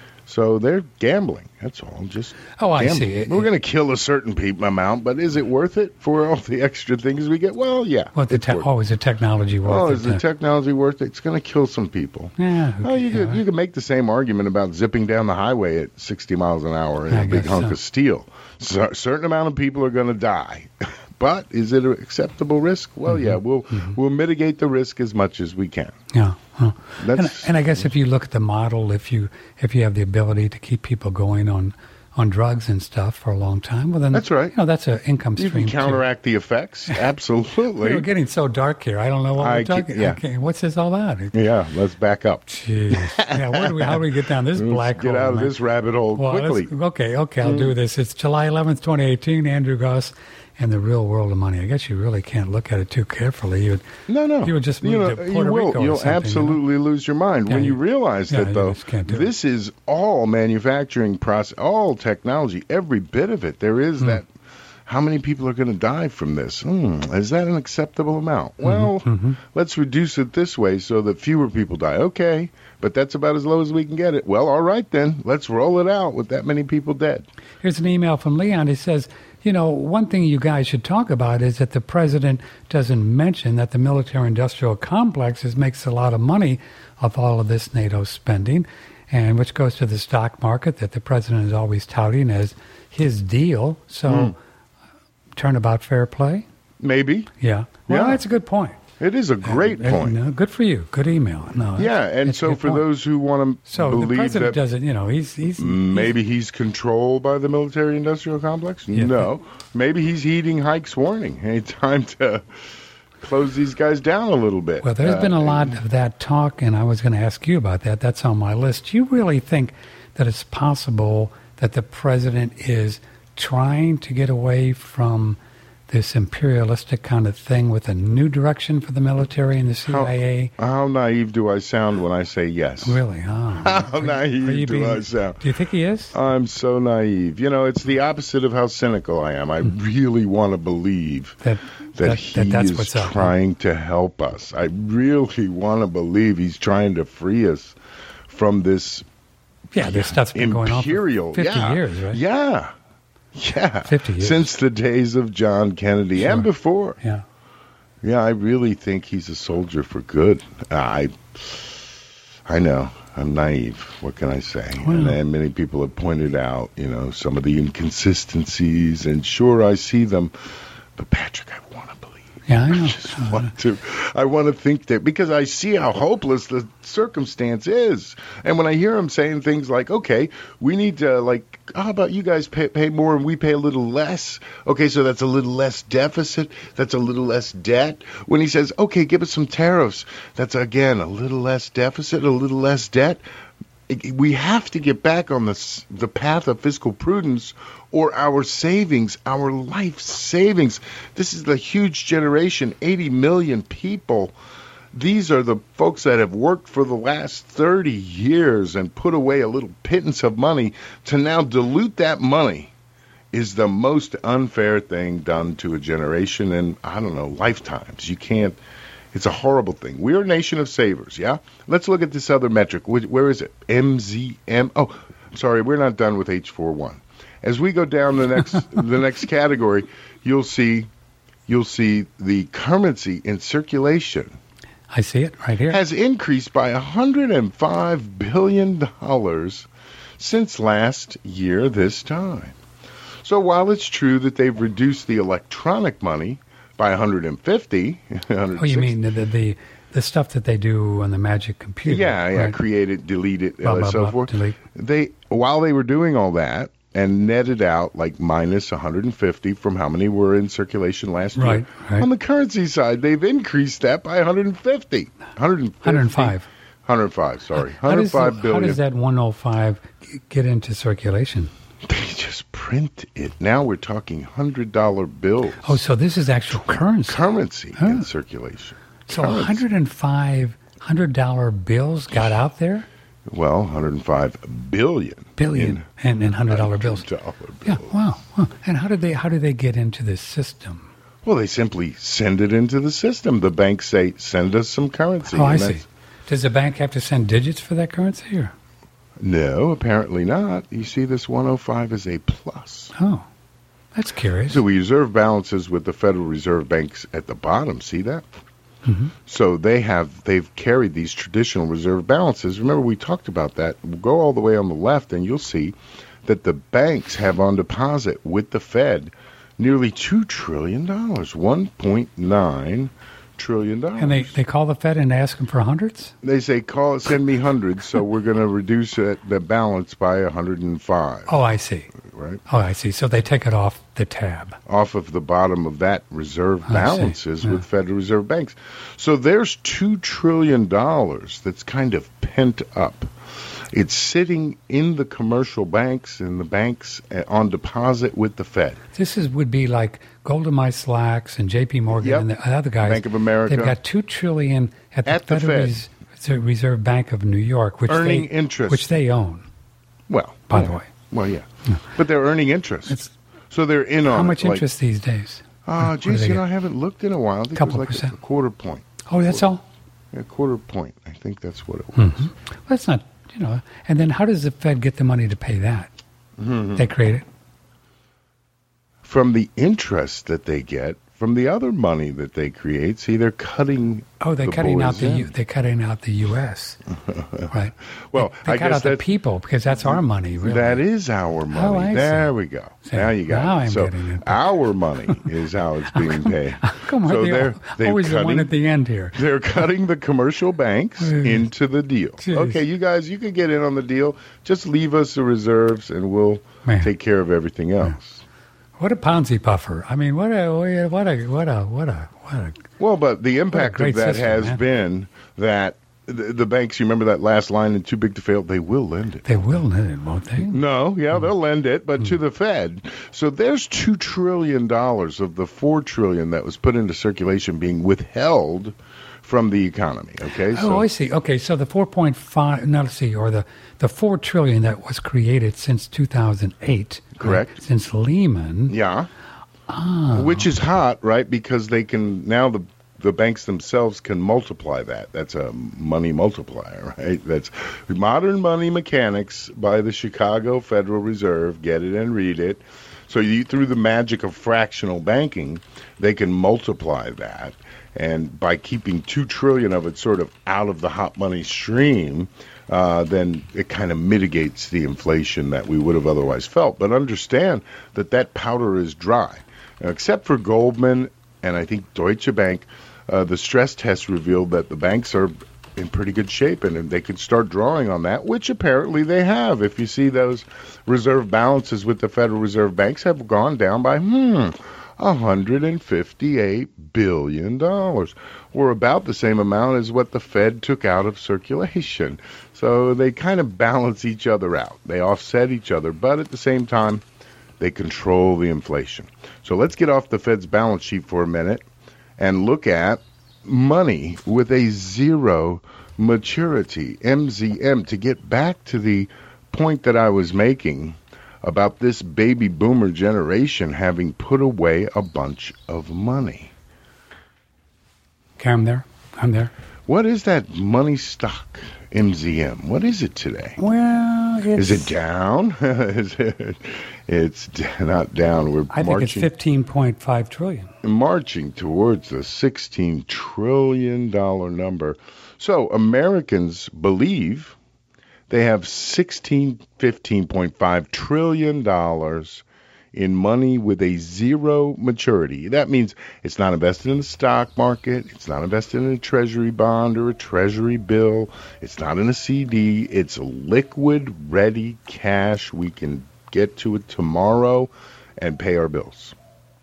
So they're gambling. That's all. Just I gambling. see. We're going to kill a certain amount, but is it worth it for all the extra things we get? Well, yeah. Well, is the technology worth it? Oh, is the technology worth it? It's going to kill some people. Yeah. You could make the same argument about zipping down the highway at 60 miles an hour in a big hunk of steel. So a certain amount of people are going to die. But is it an acceptable risk? Well, yeah, we'll mitigate the risk as much as we can. Yeah. And I guess if you look at the model, if you have the ability to keep people going on drugs and stuff for a long time, well, then that's right. That's an income stream. You can counteract the effects. Absolutely. We're getting so dark here. I don't know what we're talking. Yeah. Okay, what's this all about? Yeah, let's back up. Jeez. Yeah, how do we get down this black hole? Get out of this rabbit hole quickly. Okay, I'll do this. It's July 11th, 2018. Andrew Goss and the Real World of Money. I guess you really can't look at it too carefully. You would just move to Puerto Rico. You'll absolutely lose your mind when you realize that, though. This is all manufacturing process, all technology, every bit of it. There is that. How many people are going to die from this? Is that an acceptable amount? Well, let's reduce it this way so that fewer people die. Okay, but that's about as low as we can get it. Well, all right then. Let's roll it out with that many people dead. Here's an email from Leon. He says, one thing you guys should talk about is that the president doesn't mention that the military-industrial complex makes a lot of money off all of this NATO spending, and which goes to the stock market that the president is always touting as his deal. So... Turnabout fair play? Maybe. Yeah. Well, that's a good point. It is a great point. Good for you. Good email. And so for those who want to believe the president that doesn't, he's maybe he's controlled by the military-industrial complex? Yeah, no. Maybe he's heeding Hike's warning. Hey, time to close these guys down a little bit. Well, there's been a lot of that talk, and I was going to ask you about that. That's on my list. Do you really think that it's possible that the president is trying to get away from this imperialistic kind of thing with a new direction for the military and the CIA? How naive do I sound when I say yes? Really? How naive do I sound? Do you think he is? I'm so naive. It's the opposite of how cynical I am. I really want to believe that he is trying to help us. I really want to believe he's trying to free us from this. Yeah, this stuff's been going on for 50 years, right? Yeah. 50 years. Since the days of John Kennedy and before. Yeah. Yeah, I really think he's a soldier for good. I know. I'm naive. What can I say? Well, and many people have pointed out, some of the inconsistencies, and sure, I see them. But Patrick, I want to believe. Yeah, I know. I want to think that, because I see how hopeless the circumstance is. And when I hear him saying things like, okay, we need to, how about you guys pay more and we pay a little less? Okay, so that's a little less deficit. That's a little less debt. When he says, okay, give us some tariffs, that's, again, a little less deficit, a little less debt. We have to get back on the path of fiscal prudence, or our savings, our life savings. This is the huge generation, 80 million people. These are the folks that have worked for the last 30 years and put away a little pittance of money. To now dilute that money is the most unfair thing done to a generation in, lifetimes. You can't. It's a horrible thing. We're a nation of savers, yeah? Let's look at this other metric. Where is it? MZM. Oh, sorry, we're not done with H41. As we go down the next category, you'll see the currency in circulation. I see it right here. Has increased by $105 billion since last year this time. So while it's true that they've reduced the electronic money by 150. Oh, you mean the stuff that they do on the magic computer? Yeah, right? Create it, delete it, blah, so blah, forth. Delete. While they were doing all that, and netted out like minus 150 from how many were in circulation last year. Right. On the currency side, they've increased that by 150. 105. 105, sorry. 105 billion. How does that 105 get into circulation? They just print it. Now we're talking $100 bills. Oh, so this is actual currency. In circulation. So 105 $100 bills got out there? Well, 105 billion. Billion in $100 bills. Yeah, wow. And how do they get into this system? Well, they simply send it into the system. The banks say, send us some currency. Oh, I see. Does the bank have to send digits for that currency? Or? No, apparently not. You see, this 105 is a plus. Oh, that's curious. So we reserve balances with the Federal Reserve banks at the bottom. See that? Mm-hmm. So they've carried these traditional reserve balances. Remember, we talked about that. We'll go all the way on the left, and you'll see that the banks have on deposit with the Fed nearly $2 trillion, $1.9 trillion. And they call the Fed and ask them for hundreds? They say, send me hundreds, so we're going to reduce the balance by 105. Oh, I see. Right? Oh, I see. So they take it off the tab. Off of the bottom of that reserve balances with Federal Reserve banks. So there's $2 trillion that's kind of pent up. It's sitting in the commercial banks and the banks on deposit with the Fed. This would be like Goldman Sachs and J.P. Morgan and the other guys. Bank of America. They've got $2 trillion at the Federal Reserve Bank of New York, which they own. Well, by the way. Well, yeah. But they're earning interest. So they're in on it. How much interest these days? I haven't looked in a while. I think it was like a quarter point. Oh, that's all? A quarter point. I think that's what it was. Mm-hmm. Well, that's not, And then how does the Fed get the money to pay that? Mm-hmm. They create it? From the interest that they get from the other money that they create. See, they're cutting. Oh, they're cutting out the U.S. Right. Well, they cut out the people because that's our money. Really. That is our money. Oh, there we go. So now you got now it. I'm so getting it. Our money is how it's being paid. Come on, so they're always the one at the end here. They're cutting the commercial banks into the deal. Jeez. Okay, you guys, you can get in on the deal. Just leave us the reserves, and we'll take care of everything else. What a Ponzi puffer! I mean, what a. Well, but the impact of that system, has been that the banks. You remember that last line in "Too Big to Fail"? They will lend it. They will lend it, won't they? No, they'll lend it, but to the Fed. So there's $2 trillion of the $4 trillion that was put into circulation being withheld from the economy. Okay. Oh, I see. Okay, so the 4.5. Now let's see, or the $4 trillion that was created since 2008. Correct. Right? Since Lehman. Yeah. Which is hot, right? Because they can now the banks themselves can multiply that. That's a money multiplier, right? That's modern money mechanics by the Chicago Federal Reserve. Get it and read it. So through the magic of fractional banking, they can multiply that. And by keeping $2 trillion of it sort of out of the hot money stream, then it kind of mitigates the inflation that we would have otherwise felt. But understand that powder is dry. Except for Goldman and I think Deutsche Bank, the stress test revealed that the banks are in pretty good shape and they could start drawing on that, which apparently they have. If you see those reserve balances with the Federal Reserve banks have gone down by, $158 billion, or about the same amount as what the Fed took out of circulation. So they kind of balance each other out. They offset each other, but at the same time, they control the inflation. So let's get off the Fed's balance sheet for a minute and look at money with a zero maturity, MZM, to get back to the point that I was making about this baby boomer generation having put away a bunch of money. Okay, I'm there. What is that money stock, MZM? What is it today? Well, is it down? It's not down. I think it's $15.5 trillion. Marching towards the $16 trillion number. So Americans believe they have $15.5 trillion in money with a zero maturity. That means it's not invested in the stock market. It's not invested in a treasury bond or a treasury bill. It's not in a CD. It's liquid, ready cash we can get to it tomorrow and pay our bills.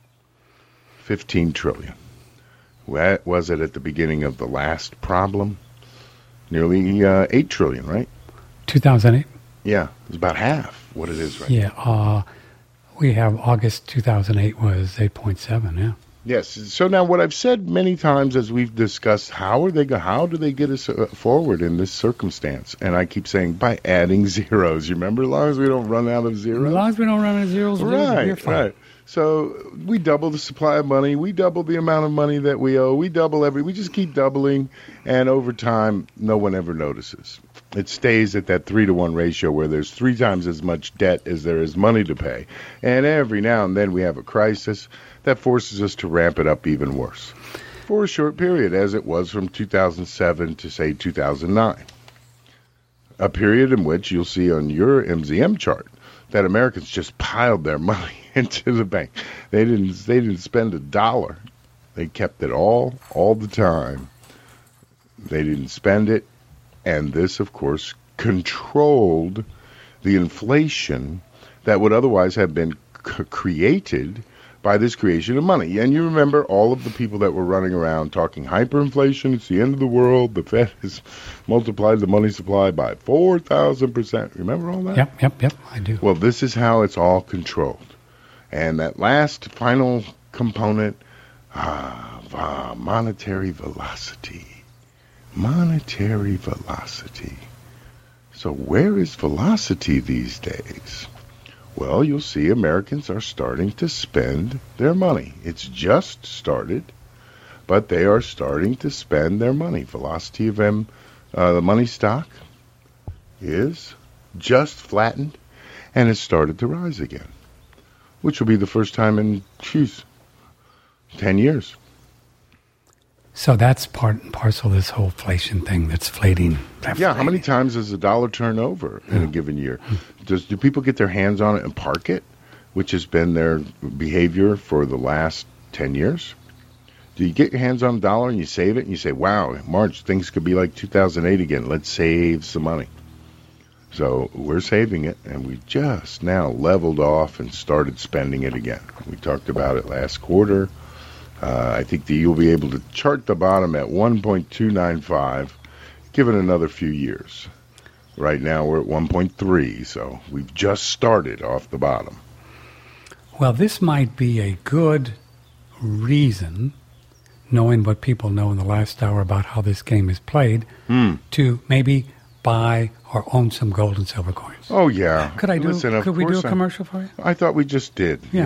15 trillion. What was it at the beginning of the last problem? Nearly 8 trillion, right? 2008. Yeah, it's about half what it is right now. Yeah, we have August 2008 was 8.7, yeah. Yes. So now what I've said many times as we've discussed, how do they get us forward in this circumstance? And I keep saying by adding zeros. You remember, as long as we don't run out of zeros? As long as we don't run out of zeros, we're fine. Right. So we double the supply of money. We double the amount of money that we owe. We just keep doubling. And over time, no one ever notices. It stays at that 3-to-1 ratio where there's 3 times as much debt as there is money to pay. And every now and then we have a crisis that forces us to ramp it up even worse for a short period, as it was from 2007 to, say, 2009. A period in which you'll see on your MZM chart that Americans just piled their money into the bank. They didn't spend $1. They kept it all the time. They didn't spend it. And this, of course, controlled the inflation that would otherwise have been created by this creation of money. And you remember all of the people that were running around talking hyperinflation, it's the end of the world, the Fed has multiplied the money supply by 4,000%. Remember all that? Yep, I do. Well, this is how it's all controlled. And that last final component, monetary velocity. Monetary velocity. So where is velocity these days? Well, you'll see Americans are starting to spend their money. It's just started, but they are starting to spend their money. Velocity of the money stock is just flattened and has started to rise again, which will be the first time in 10 years. So that's part and parcel of this whole inflation thing that's flating. Yeah, how many times does $1 turn over in a given year? Do people get their hands on it and park it, which has been their behavior for the last 10 years? Do you get your hands on $1 and you save it and you say, wow, in March, things could be like 2008 again. Let's save some money. So we're saving it, and we just now leveled off and started spending it again. We talked about it last quarter. I think that you'll be able to chart the bottom at 1.295, given another few years. Right now we're at 1.3, so we've just started off the bottom. Well, this might be a good reason, knowing what people know in the last hour about how this game is played, to maybe buy or own some gold and silver coins. Oh, yeah. Could we do a commercial for you? I thought we just did. Yeah.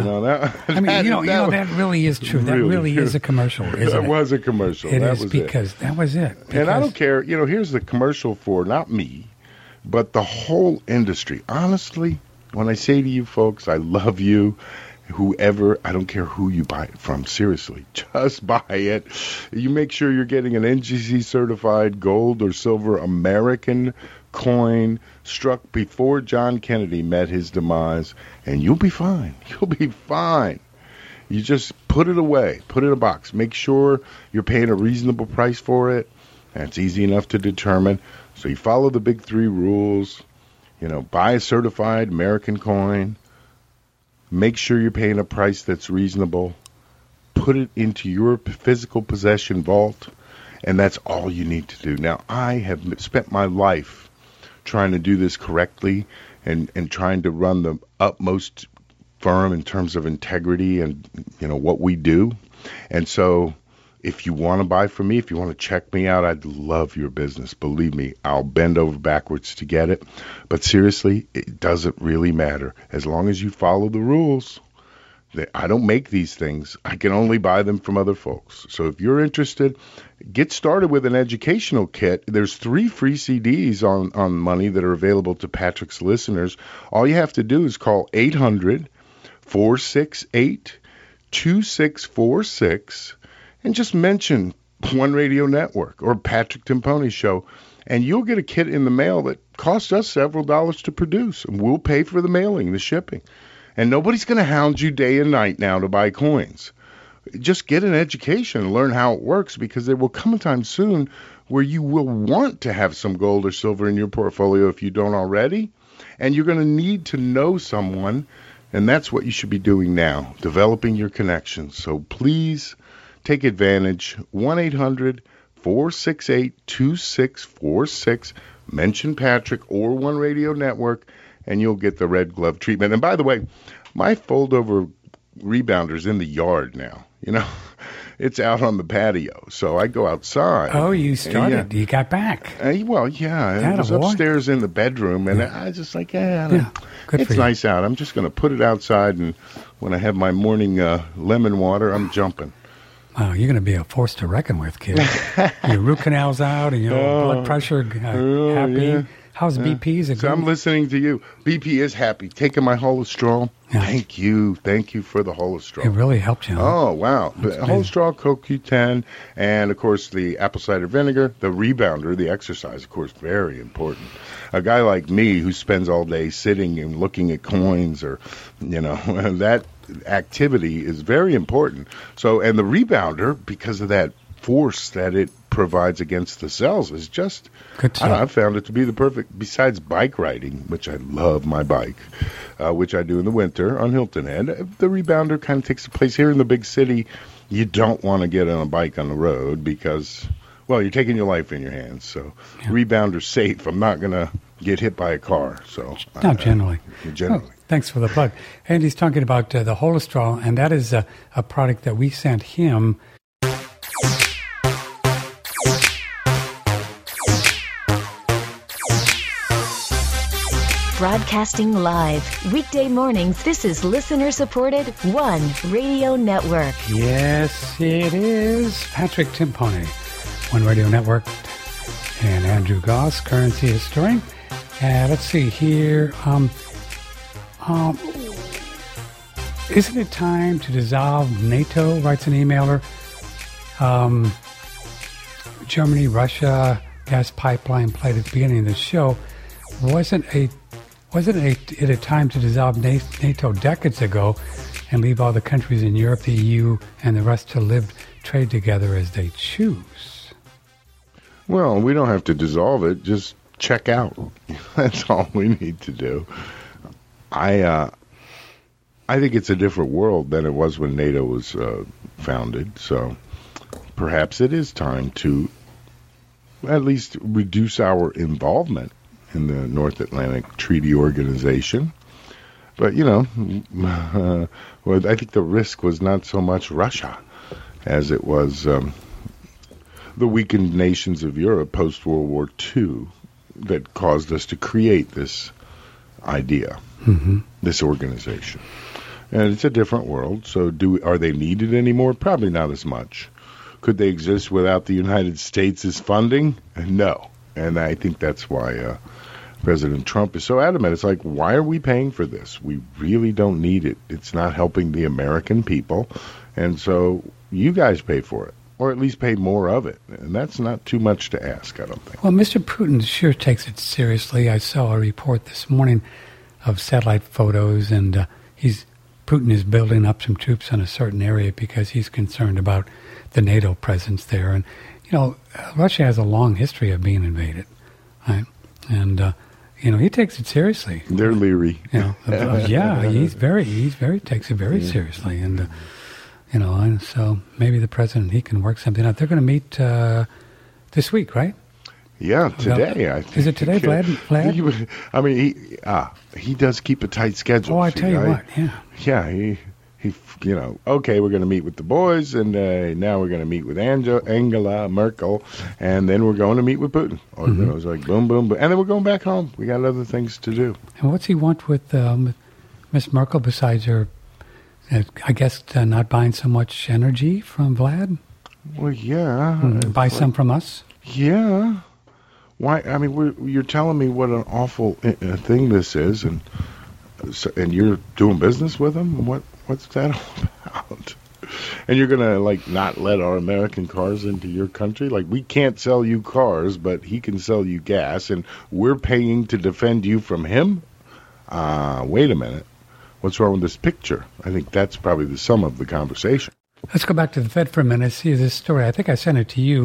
That really is true. That really is a commercial, isn't it? That was a commercial. That was it. And I don't care. Here's the commercial for not me, but the whole industry. Honestly, when I say to you folks, I love you, whoever, I don't care who you buy it from. Seriously, just buy it. You make sure you're getting an NGC certified gold or silver American coin struck before John Kennedy met his demise, and you'll be fine. You'll be fine. You just put it away, put it in a box. Make sure you're paying a reasonable price for it. That's easy enough to determine. So you follow the big 3 rules. Buy a certified American coin. Make sure you're paying a price that's reasonable. Put it into your physical possession vault, and that's all you need to do. Now, I have spent my life trying to do this correctly and trying to run the utmost firm in terms of integrity and, what we do. And so if you want to buy from me, if you want to check me out, I'd love your business. Believe me, I'll bend over backwards to get it. But seriously, it doesn't really matter. As long as you follow the rules. I don't make these things. I can only buy them from other folks. So if you're interested, get started with an educational kit. There's 3 free CDs on money that are available to Patrick's listeners. All you have to do is call 800-468-2646 and just mention One Radio Network or Patrick Timpone Show, and you'll get a kit in the mail that costs us several dollars to produce, and we'll pay for the mailing, the shipping. And nobody's going to hound you day and night now to buy coins. Just get an education and learn how it works, because there will come a time soon where you will want to have some gold or silver in your portfolio if you don't already. And you're going to need to know someone, and that's what you should be doing now, developing your connections. So please take advantage. 1-800-468-2646. Mention Patrick or One Radio Network, and you'll get the red glove treatment. And by the way, my fold-over rebounder's in the yard now. You know, it's out on the patio, so I go outside. Oh, you started. You got back. Well, yeah. It was upstairs in the bedroom, and I just like, it's nice out. I'm just going to put it outside, and when I have my morning lemon water, I'm jumping. Wow, you're going to be a force to reckon with, kid. Your root canal's out, and your blood pressure happy. Yeah. How's BP? Is it good? So I'm listening to you. BP is happy. Taking my Holostrol. Yeah. Thank you for the Holostrol. It really helped you. Oh, wow. The Holostrol, CoQ10, and, of course, the apple cider vinegar, the rebounder, the exercise, of course, very important. A guy like me who spends all day sitting and looking at coins or, that activity is very important. So, and the rebounder, because of that force that it provides against the cells, is just, I found it to be the perfect, besides bike riding, which I love my bike, which I do in the winter on Hilton Head. The rebounder kind of takes the place here in the big city. You don't want to get on a bike on the road because, well, you're taking your life in your hands. So rebounder's safe. I'm not going to get hit by a car. So not generally. Generally. Oh, thanks for the plug. And he's talking about the Holostrol, and that is a product that we sent him. Broadcasting live, weekday mornings, this is listener-supported One Radio Network. Yes, it is. Patrick Timpone, One Radio Network, and Andrew Goss, currency historian. Let's see here. Isn't it time to dissolve NATO? Writes an emailer. Germany, Russia, gas pipeline played at the beginning of the show. Wasn't it a time to dissolve NATO decades ago and leave all the countries in Europe, the EU, and the rest to trade together as they choose? Well, we don't have to dissolve it. Just check out. That's all we need to do. I think it's a different world than it was when NATO was founded. So perhaps it is time to at least reduce our involvement in the North Atlantic Treaty Organization. But, I think the risk was not so much Russia as it was the weakened nations of Europe post-World War II that caused us to create this idea, this organization. And it's a different world, so are they needed anymore? Probably not as much. Could they exist without the United States' funding? No. And I think that's why President Trump is so adamant. It's like, why are we paying for this? We really don't need it. It's not helping the American people. And so you guys pay for it, or at least pay more of it. And that's not too much to ask, I don't think. Well, Mr. Putin sure takes it seriously. I saw a report this morning of satellite photos, and Putin is building up some troops in a certain area because he's concerned about the NATO presence there. And, Russia has a long history of being invaded, right? And, he takes it seriously. They're leery. He takes it very seriously. And, and so maybe the president, he can work something out. They're going to meet this week, right? Yeah, today, I think. Is it today, Vlad? He does keep a tight schedule. Oh, I tell you what, yeah. Yeah, he okay, we're going to meet with the boys, and now we're going to meet with Angela Merkel, and then we're going to meet with Putin. It was like boom, boom, boom. And then we're going back home. We got other things to do. And what's he want with Miss Merkel besides her, I guess, not buying so much energy from Vlad? Well, yeah. Buy some from us? Yeah. Why? I mean, you're telling me what an awful thing this is, and you're doing business with him? What's that all about? And you're going to, not let our American cars into your country? We can't sell you cars, but he can sell you gas, and we're paying to defend you from him? Wait a minute. What's wrong with this picture? I think that's probably the sum of the conversation. Let's go back to the Fed for a minute. See this story. I think I sent it to you.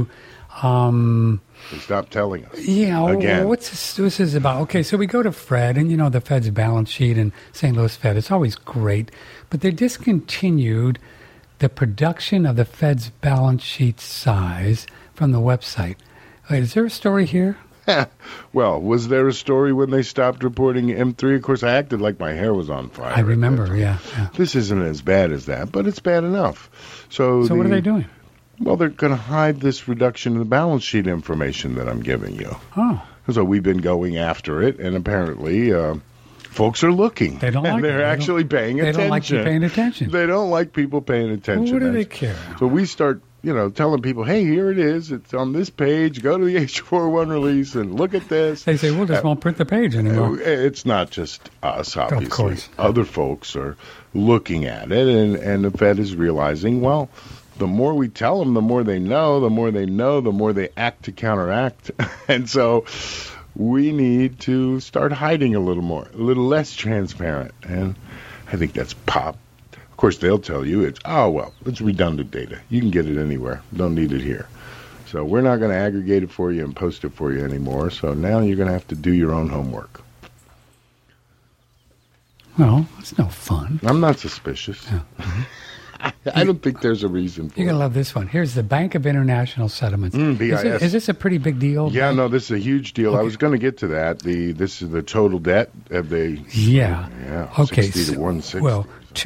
They stopped telling us. Yeah, Again. what's this is about? Okay, so we go to Fred, and the Fed's balance sheet and St. Louis Fed. It's always great, but they discontinued the production of the Fed's balance sheet size from the website. Wait, is there a story here? Well, was there a story when they stopped reporting M3? Of course, I acted like my hair was on fire. I remember, yeah. This isn't as bad as that, but it's bad enough. So what are they doing? Well, they're going to hide this reduction in the balance sheet information that I'm giving you. Oh. So we've been going after it, and apparently folks are looking. They don't like They're actually paying attention. They don't like you paying attention. They don't like people paying attention. Well, what do they care? So we start, telling people, hey, here it is. It's on this page. Go to the H41 release and look at this. They say, well, just won't print the page anymore. It's not just us, obviously. Of course. Other folks are looking at it, and the Fed is realizing, well, the more we tell them, the more they know. The more they know, the more they act to counteract. And so we need to start hiding a little more, a little less transparent. And I think that's pop. Of course, they'll tell you it's redundant data. You can get it anywhere. Don't need it here. So we're not going to aggregate it for you and post it for you anymore. So now you're going to have to do your own homework. Well, it's no fun. I'm not suspicious. Yeah. I don't think there's a reason for it. You're going to love this one. Here's the Bank of International Settlements. BIS. Is this a pretty big deal? Yeah, no, this is a huge deal. Okay. I was going to get to that. This is the total debt of the... Yeah. Okay. 60 to 160. Well,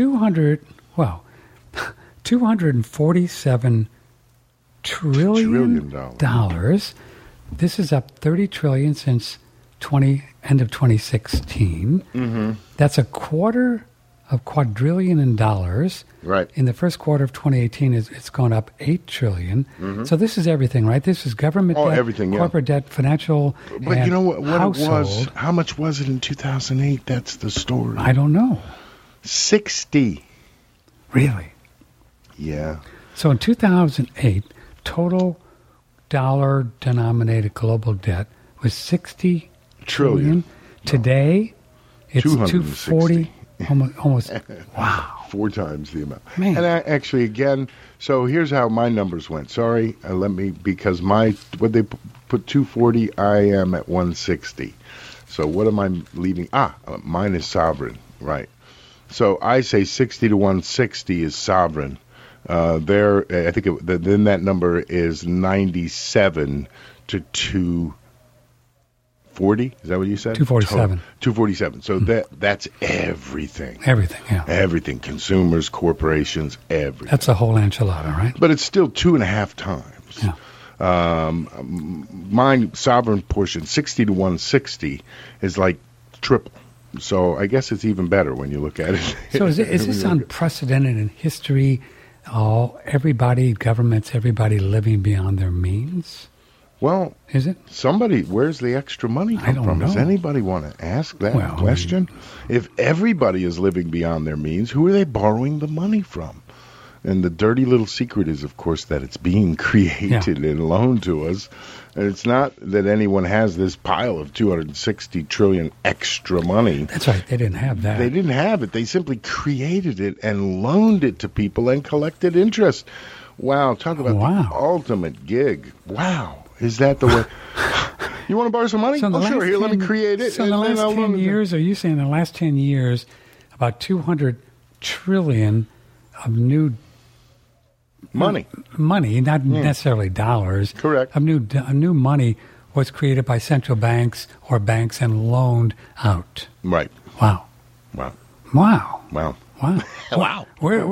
247 trillion dollars. This is up 30 trillion since end of 2016. Mm-hmm. That's a quarter of quadrillion in dollars. Right. In the first quarter of 2018, it's gone up 8 trillion. Mm-hmm. So this is everything, right? This is government debt, everything, corporate debt, financial, but and you know what household. it was? How much was it in 2008? That's the story. I don't know. 60. Really? Yeah. So in 2008, total dollar-denominated global debt was 60 trillion. Today, it's 240. Almost. Wow. 4 times the amount. Man. And actually, again, so here's how my numbers went. Sorry, because what they put 240, I am at 160. So what am I leaving? Mine is sovereign, right. So I say 60 to 160 is sovereign. I think then that number is 97 to 240. Is that what you said? 247. 247. So that's everything. Everything, yeah. Everything. Consumers, corporations, everything. That's a whole enchilada, right? But it's still 2.5 times. Yeah. My sovereign portion, 60 to 160, is like triple. So I guess it's even better when you look at it. So is this unprecedented in history? Governments, everybody living beyond their means? Well, is it? Where's the extra money come from? Know. Does anybody want to ask that question? If everybody is living beyond their means, who are they borrowing the money from? And the dirty little secret is, of course, that it's being created and loaned to us. And it's not that anyone has this pile of 260 trillion extra money. That's right. They didn't have that. They didn't have it. They simply created it and loaned it to people and collected interest. Wow. Talk about the ultimate gig. Wow. Is that the way? You want to borrow some money? So sure. Here, let me create it. So in the last 10 years, are you saying in the last 10 years, about 200 trillion of new money, not necessarily dollars. Correct. Of new money was created by central banks or banks and loaned out. Right. Wow. Wow. Wow. Wow. Wow. Wow.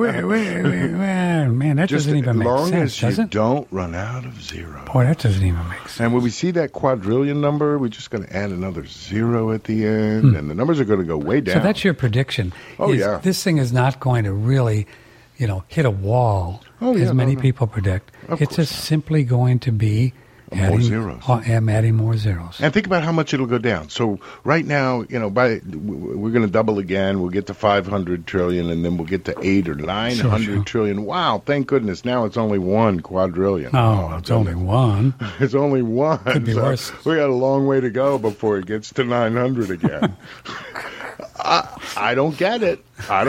Man, that doesn't even make sense, does it? As long as you don't run out of zero. Boy, that doesn't even make sense. And when we see that quadrillion number, we're just going to add another zero at the end, and the numbers are going to go way down. So that's your prediction. Yeah. This thing is not going to really, hit a wall, as many people predict. It's just simply going to be more zeros. Adding more zeros. And think about how much it'll go down. So right now, we're going to double again. We'll get to 500 trillion, and then we'll get to 8 or 900 trillion. Wow, thank goodness. Now it's only 1 quadrillion. Oh, it's only one. It's only one. Could be worse. We got a long way to go before it gets to 900 again. I don't get it.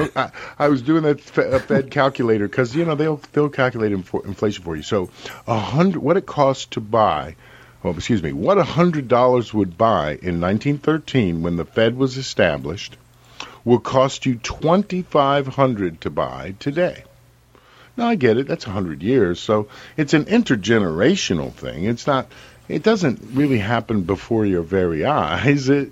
I was doing that Fed calculator because they'll calculate inflation for you. So what it costs to buy. Well, excuse me. What $100 would buy in 1913 when the Fed was established will cost you $2,500 to buy today. Now I get it. That's 100 years. So it's an intergenerational thing. It's not. It doesn't really happen before your very eyes. A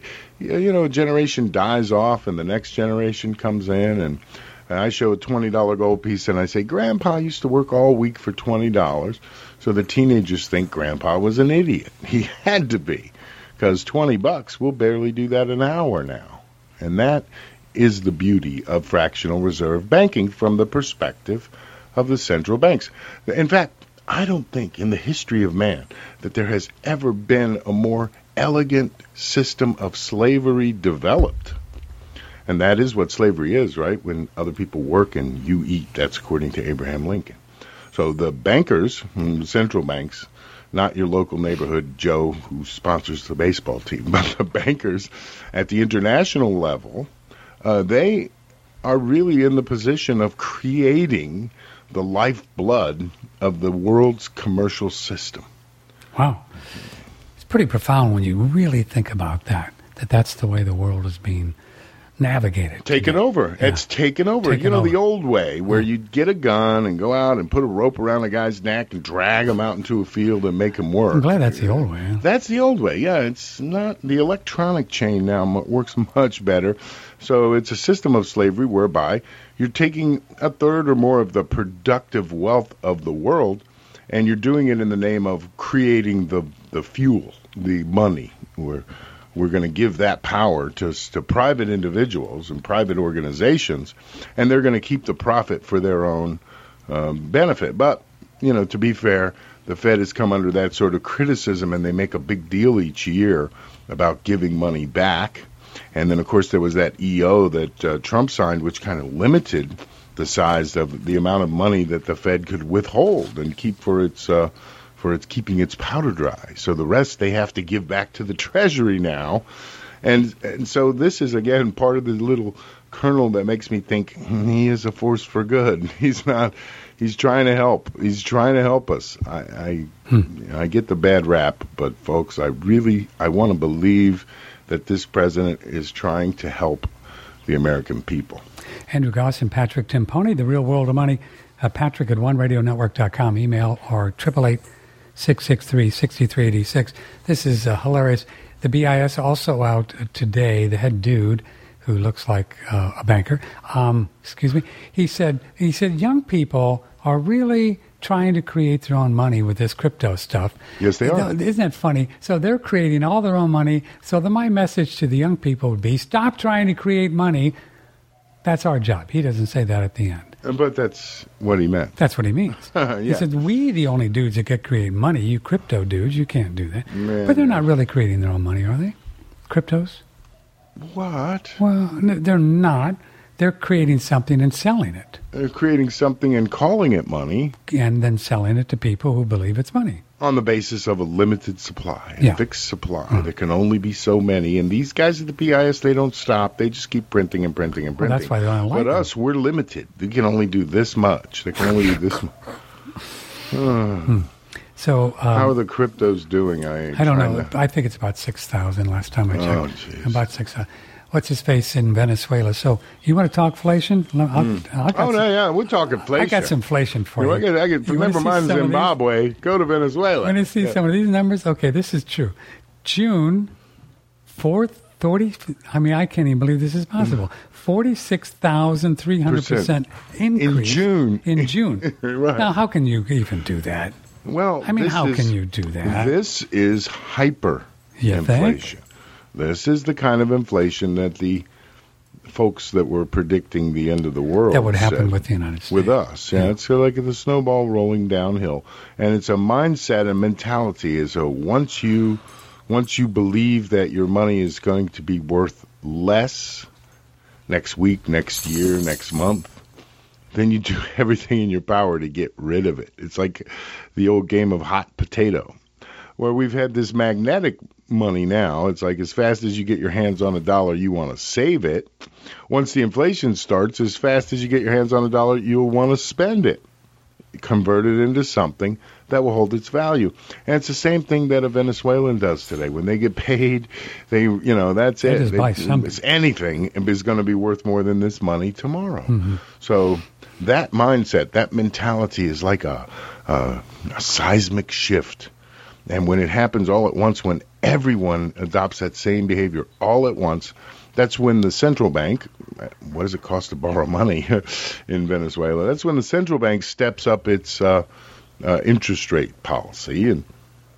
generation dies off and the next generation comes in, and I show a $20 gold piece and I say, Grandpa used to work all week for $20. So the teenagers think Grandpa was an idiot. He had to be, because $20 will barely do that an hour now. And that is the beauty of fractional reserve banking from the perspective of the central banks. In fact, I don't think in the history of man that there has ever been a more elegant system of slavery developed. And that is what slavery is, right? When other people work and you eat. That's according to Abraham Lincoln. So the bankers, the central banks, not your local neighborhood Joe who sponsors the baseball team, but the bankers at the international level, they are really in the position of creating the lifeblood of the world's commercial system. Wow. It's pretty profound when you really think about that's the way the world is being navigated. Taken over. Yeah. It's taken over. The old way where you'd get a gun and go out and put a rope around a guy's neck and drag him out into a field and make him work. I'm glad that's the old way. Yeah. That's the old way. Yeah, it's not. The electronic chain now works much better. So it's a system of slavery whereby you're taking a third or more of the productive wealth of the world, and you're doing it in the name of creating the fuel, the money. We're going to give that power to private individuals and private organizations, and they're going to keep the profit for their own benefit. But, to be fair, the Fed has come under that sort of criticism, and they make a big deal each year about giving money back. And then, of course, there was that EO that Trump signed, which kind of limited the size of the amount of money that the Fed could withhold and keep for its keeping its powder dry. So the rest they have to give back to the Treasury now. And so this is, again, part of the little kernel that makes me think he is a force for good. He's not. He's trying to help. He's trying to help us. I get the bad rap, but, folks, I want to believe that this president is trying to help the American people. Andrew Goss and Patrick Timpone, The Real World of Money. Patrick at OneRadioNetwork.com. Email or 888-663-6386. This is hilarious. The BIS also out today. The head dude, who looks like a banker, he said young people are really trying to create their own money with this crypto stuff. Yes, they are. Isn't that funny? So they're creating all their own money. So my message to the young people would be, stop trying to create money. That's our job. He doesn't say that at the end. But that's what he meant. That's what he means. Yeah. He said, we the only dudes that get create money. You crypto dudes, you can't do that. Man. But they're not really creating their own money, are they? Cryptos? What? Well, they're not. They're creating something and selling it. They're creating something and calling it money. And then selling it to people who believe it's money. On the basis of a limited supply, a fixed supply. There can only be so many. And these guys at the BIS, they don't stop. They just keep printing and printing and printing. Well, that's why they don't like But us, we're limited. They can only do this much. They can only do this much. So how are the cryptos doing? I don't know. I think it's about 6,000 last time I checked. Oh, jeez. About 6,000. What's his face in Venezuela? So you want to talk inflation? We'll talk inflation. I got some inflation for you. Remember mine in Zimbabwe. Go to Venezuela. Want to see some of these numbers? Okay, this is true. June 4th, 30. I mean, I can't even believe this is possible. 46,300% increase in June. Right. Now, how can you even do that? Well, I mean, how can you do that? This is hyperinflation. This is the kind of inflation that the folks that were predicting the end of the world that would happen with the United States. With us. Yeah, it's like the snowball rolling downhill. And it's a mindset and mentality. Is once you believe that your money is going to be worth less next week, next year, next month, then you do everything in your power to get rid of it. It's like the old game of hot potato, where we've had this magnetic money now. It's like as fast as you get your hands on a dollar, you want to save it. Once the inflation starts, as fast as you get your hands on a dollar, you'll want to spend it. Convert it into something that will hold its value. And it's the same thing that a Venezuelan does today. When they get paid, that's it. Just buy something. Anything is going to be worth more than this money tomorrow. Mm-hmm. So that mindset, that mentality is like a seismic shift. And when it happens all at once, when everyone adopts that same behavior all at once, that's when the central bank, what does it cost to borrow money in Venezuela? That's when the central bank steps up its interest rate policy, and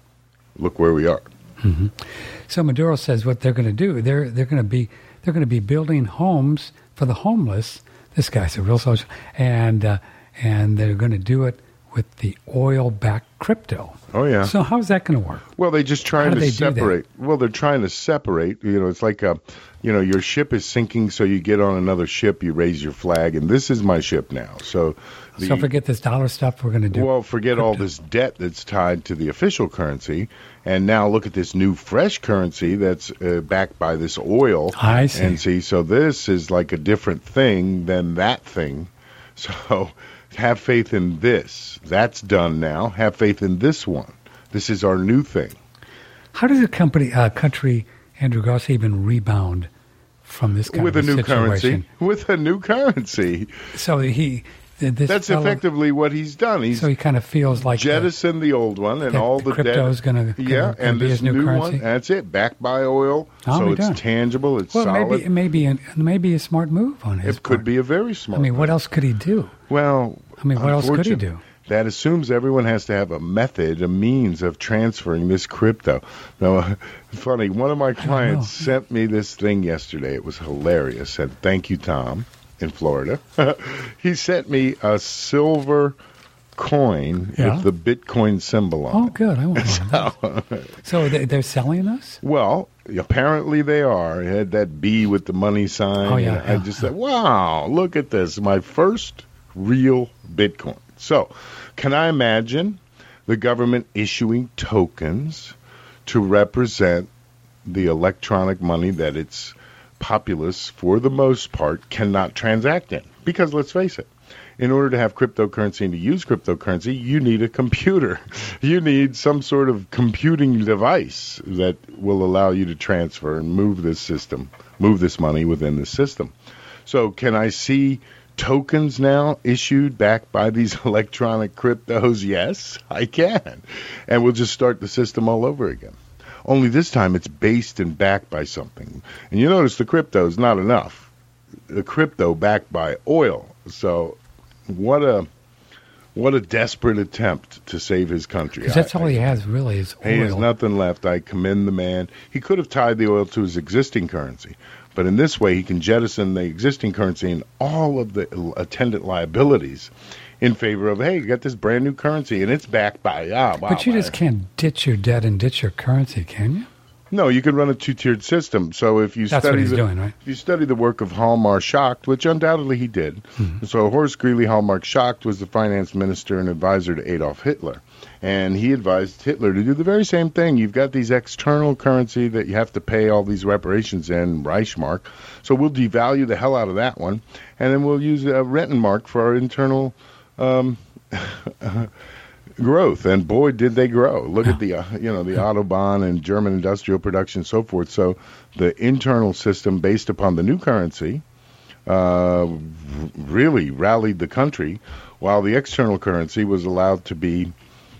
look where we are. Mm-hmm. So Maduro says what they're going to do. They're going to be building homes for the homeless. This guy's a real social, and they're going to do it with the oil-backed crypto. Oh, yeah. So how's that going to work? Well, they're just trying to separate. Well, they're trying to separate. It's like your ship is sinking, so you get on another ship, you raise your flag, and this is my ship now. So forget this dollar stuff we're going to do. Well, forget crypto. All this debt that's tied to the official currency, and now look at this new fresh currency that's backed by this oil. I see. And see, so this is like a different thing than that thing. So have faith in this. That's done now. Have faith in this one. This is our new thing. How does a country, Andrew Goss, even rebound from this kind of a situation? With a new currency. So that's effectively what he's done. So he kind of feels like jettisoned the old one and all the crypto is going to and be this his new currency. One. That's it, backed by oil. So it's tangible. It's solid. Maybe a smart move on his part. It could be a very smart. I mean, what else could he do? Well, what else could he do? That assumes everyone has to have a method, a means of transferring this crypto. Now, funny, one of my clients sent me this thing yesterday. It was hilarious. Said, "Thank you, Tom," in Florida. He sent me a silver coin with the Bitcoin symbol on it. Oh, good. I want one. So they're selling us? Well, apparently they are. It had that B with the money sign. Oh, yeah. I just said, wow, look at this. My first real Bitcoin. So, can I imagine the government issuing tokens to represent the electronic money that its populace, for the most part, cannot transact in? Because let's face it, in order to have cryptocurrency and to use cryptocurrency, you need a computer. You need some sort of computing device that will allow you to transfer and move this money within the system. So can I see tokens now issued back by these electronic cryptos? Yes, I can. And we'll just start the system all over again. Only this time it's based and backed by something. And you notice the crypto is not enough. The crypto backed by oil. So what a desperate attempt to save his country. Because that's all he has really is oil. He has nothing left. I commend the man. He could have tied the oil to his existing currency. But in this way, he can jettison the existing currency and all of the attendant liabilities in favor of, hey, you got this brand new currency, and it's backed by, But you just can't ditch your debt and ditch your currency, can you? No, you can run a two-tiered system. So if you That's study what he's doing, right? If you study the work of Hjalmar Schacht, which undoubtedly he did. Mm-hmm. So Horst Greeley Hjalmar Schacht was the finance minister and advisor to Adolf Hitler. And he advised Hitler to do the very same thing. You've got these external currency that you have to pay all these reparations in, Reichsmark. So we'll devalue the hell out of that one. And then we'll use a Rentenmark for our internal growth. And boy, did they grow. Look at the the Autobahn and German industrial production and so forth. So the internal system based upon the new currency really rallied the country, while the external currency was allowed to be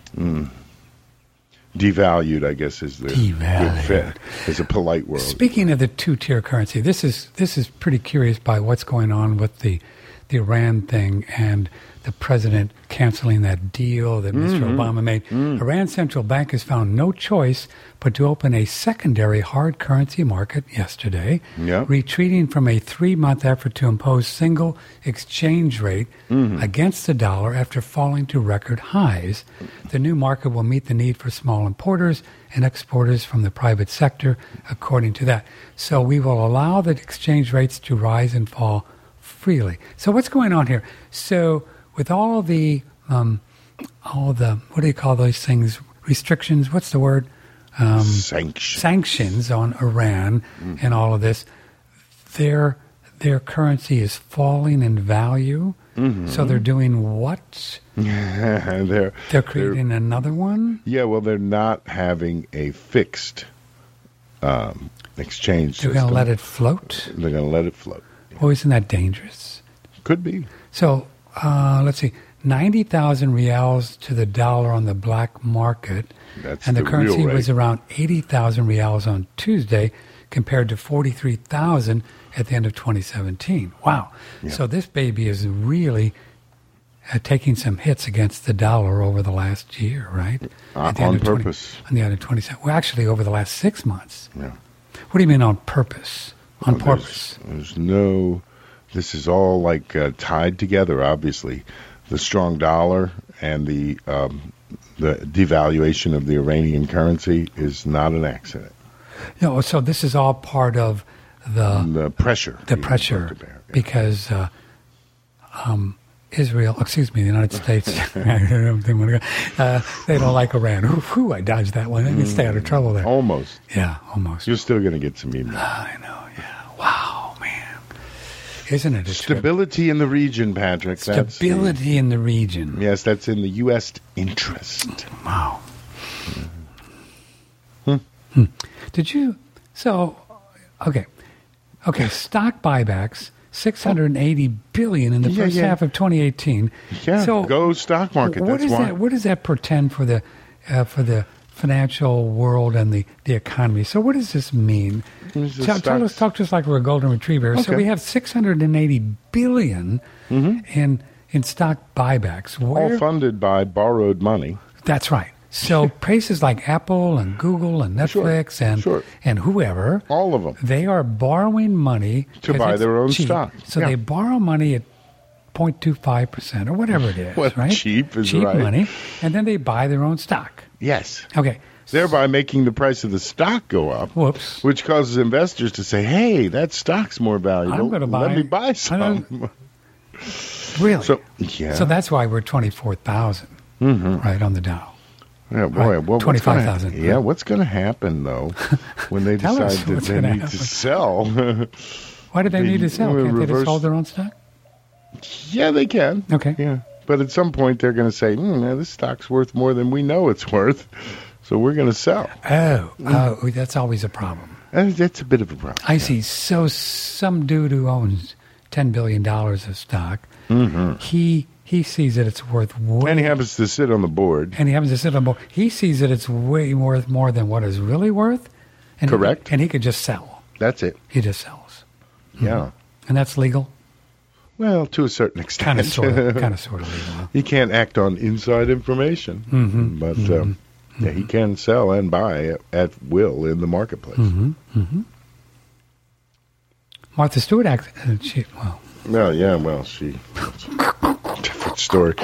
devalued, I guess is the good fit, is a polite word. Speaking of the two-tier currency, this is pretty curious by what's going on with the Iran thing and the president canceling that deal that Mr. Obama made. Iran's central bank has found no choice but to open a secondary hard currency market yesterday, retreating from a 3-month effort to impose single exchange rate against the dollar after falling to record highs. The new market will meet the need for small importers and exporters from the private sector, according to that. So we will allow the exchange rates to rise and fall freely. So what's going on here? So with all the what do you call those things? Restrictions? What's the word? sanctions on Iran and all of this, their currency is falling in value. So they're doing what? They're creating another one? Yeah, well, they're not having a fixed exchange system. They're going to let it float? They're going to let it float. Yeah. Well, isn't that dangerous? Could be. So, let's see. 90,000 reals to the dollar on the black market. And the currency was around 80,000 reals on Tuesday compared to 43,000 at the end of 2017. Wow. Yeah. So this baby is really taking some hits against the dollar over the last year, right? On purpose. On the end of 27. Well, actually, over the last 6 months. Yeah. What do you mean on purpose? On purpose? There's no... This is all like tied together, obviously. The strong dollar and the devaluation of the Iranian currency is not an accident. No, so this is all part of the pressure. The pressure, because Israel, the United States, they don't like Iran. I dodged that one. I can stay out of trouble there. Almost. Yeah, almost. You're still going to get some emails. I know, yeah. Wow, man. Isn't it a stability in the region, Patrick? Stability in the region. Yes, that's in the U.S. interest. Wow. Did you... So, okay, stock buybacks, $680 billion in the first half of 2018. Yeah, so go stock market. What does that portend for the financial world and the economy? So what does this mean? Talk to us like we're a golden retriever. Okay. So we have $680 billion in stock buybacks. All funded by borrowed money. That's right. So places like Apple and Google and Netflix and whoever, all of them, they are borrowing money to buy their own stock. So they borrow money at 0.25% or whatever it is, right? Cheap money, and then they buy their own stock. Yes. Okay. Thereby making the price of the stock go up. Whoops. Which causes investors to say, "Hey, that stock's more valuable. I'm going to buy. Let me buy some." Really? So that's why we're 24,000, right on the Dow. Yeah, boy. Right. 25,000. Yeah, what's going to happen, though, when they decide that they need to sell? Why do they need to sell? Can't they just hold their own stock? Yeah, they can. Okay. Yeah. But at some point, they're going to say, this stock's worth more than we know it's worth, so we're going to sell. Oh, that's always a problem. That's a bit of a problem. I see. So some dude who owns $10 billion of stock, he sees that it's worth way... And he happens to sit on the board. He sees that it's way worth more than what it's really worth. And correct. And he could just sell. That's it. He just sells. Yeah. And that's legal? Well, to a certain extent. Kind of sort of legal. Huh? He can't act on inside information. But he can sell and buy at will in the marketplace. Martha Stewart she... Different story.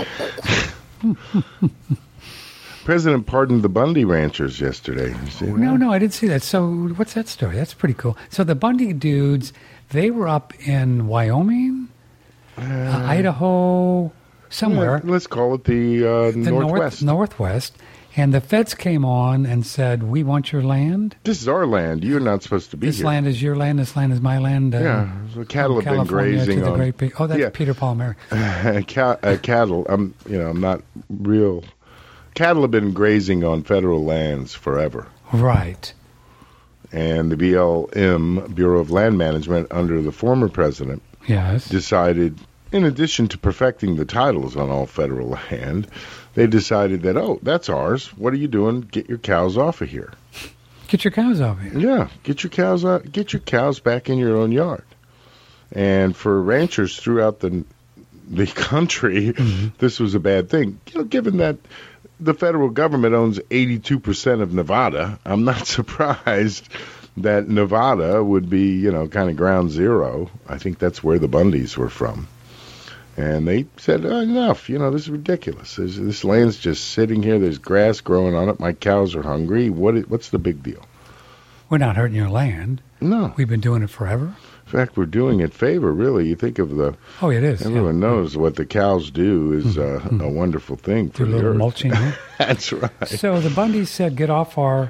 President pardoned the Bundy ranchers yesterday. No, I didn't see that. So what's that story? That's pretty cool. So the Bundy dudes, they were up in Wyoming, Idaho, somewhere. Let's call it the Northwest. Northwest. And the feds came on and said, "We want your land. This is our land. You're not supposed to be here. This land is your land. This land is my land." The cattle have been grazing on. That's Peter Palmieri. Cattle. I'm not real. Cattle have been grazing on federal lands forever. Right. And the BLM, Bureau of Land Management, under the former president, decided, in addition to perfecting the titles on all federal land, they decided that, that's ours. What are you doing? Get your cows off of here. Get your cows off of here. Yeah, get your cows out. Get your cows back in your own yard. And for ranchers throughout the country, this was a bad thing. Given that the federal government owns 82% of Nevada, I'm not surprised that Nevada would be, kind of ground zero. I think that's where the Bundys were from. And they said, enough, this is ridiculous. This land's just sitting here. There's grass growing on it. My cows are hungry. What's the big deal? We're not hurting your land. No. We've been doing it forever. In fact, we're doing it favor, really. You think of the... Oh, it is. Everyone knows what the cows do is a wonderful thing for the earth. Mulching. That's right. So the Bundys said, get off our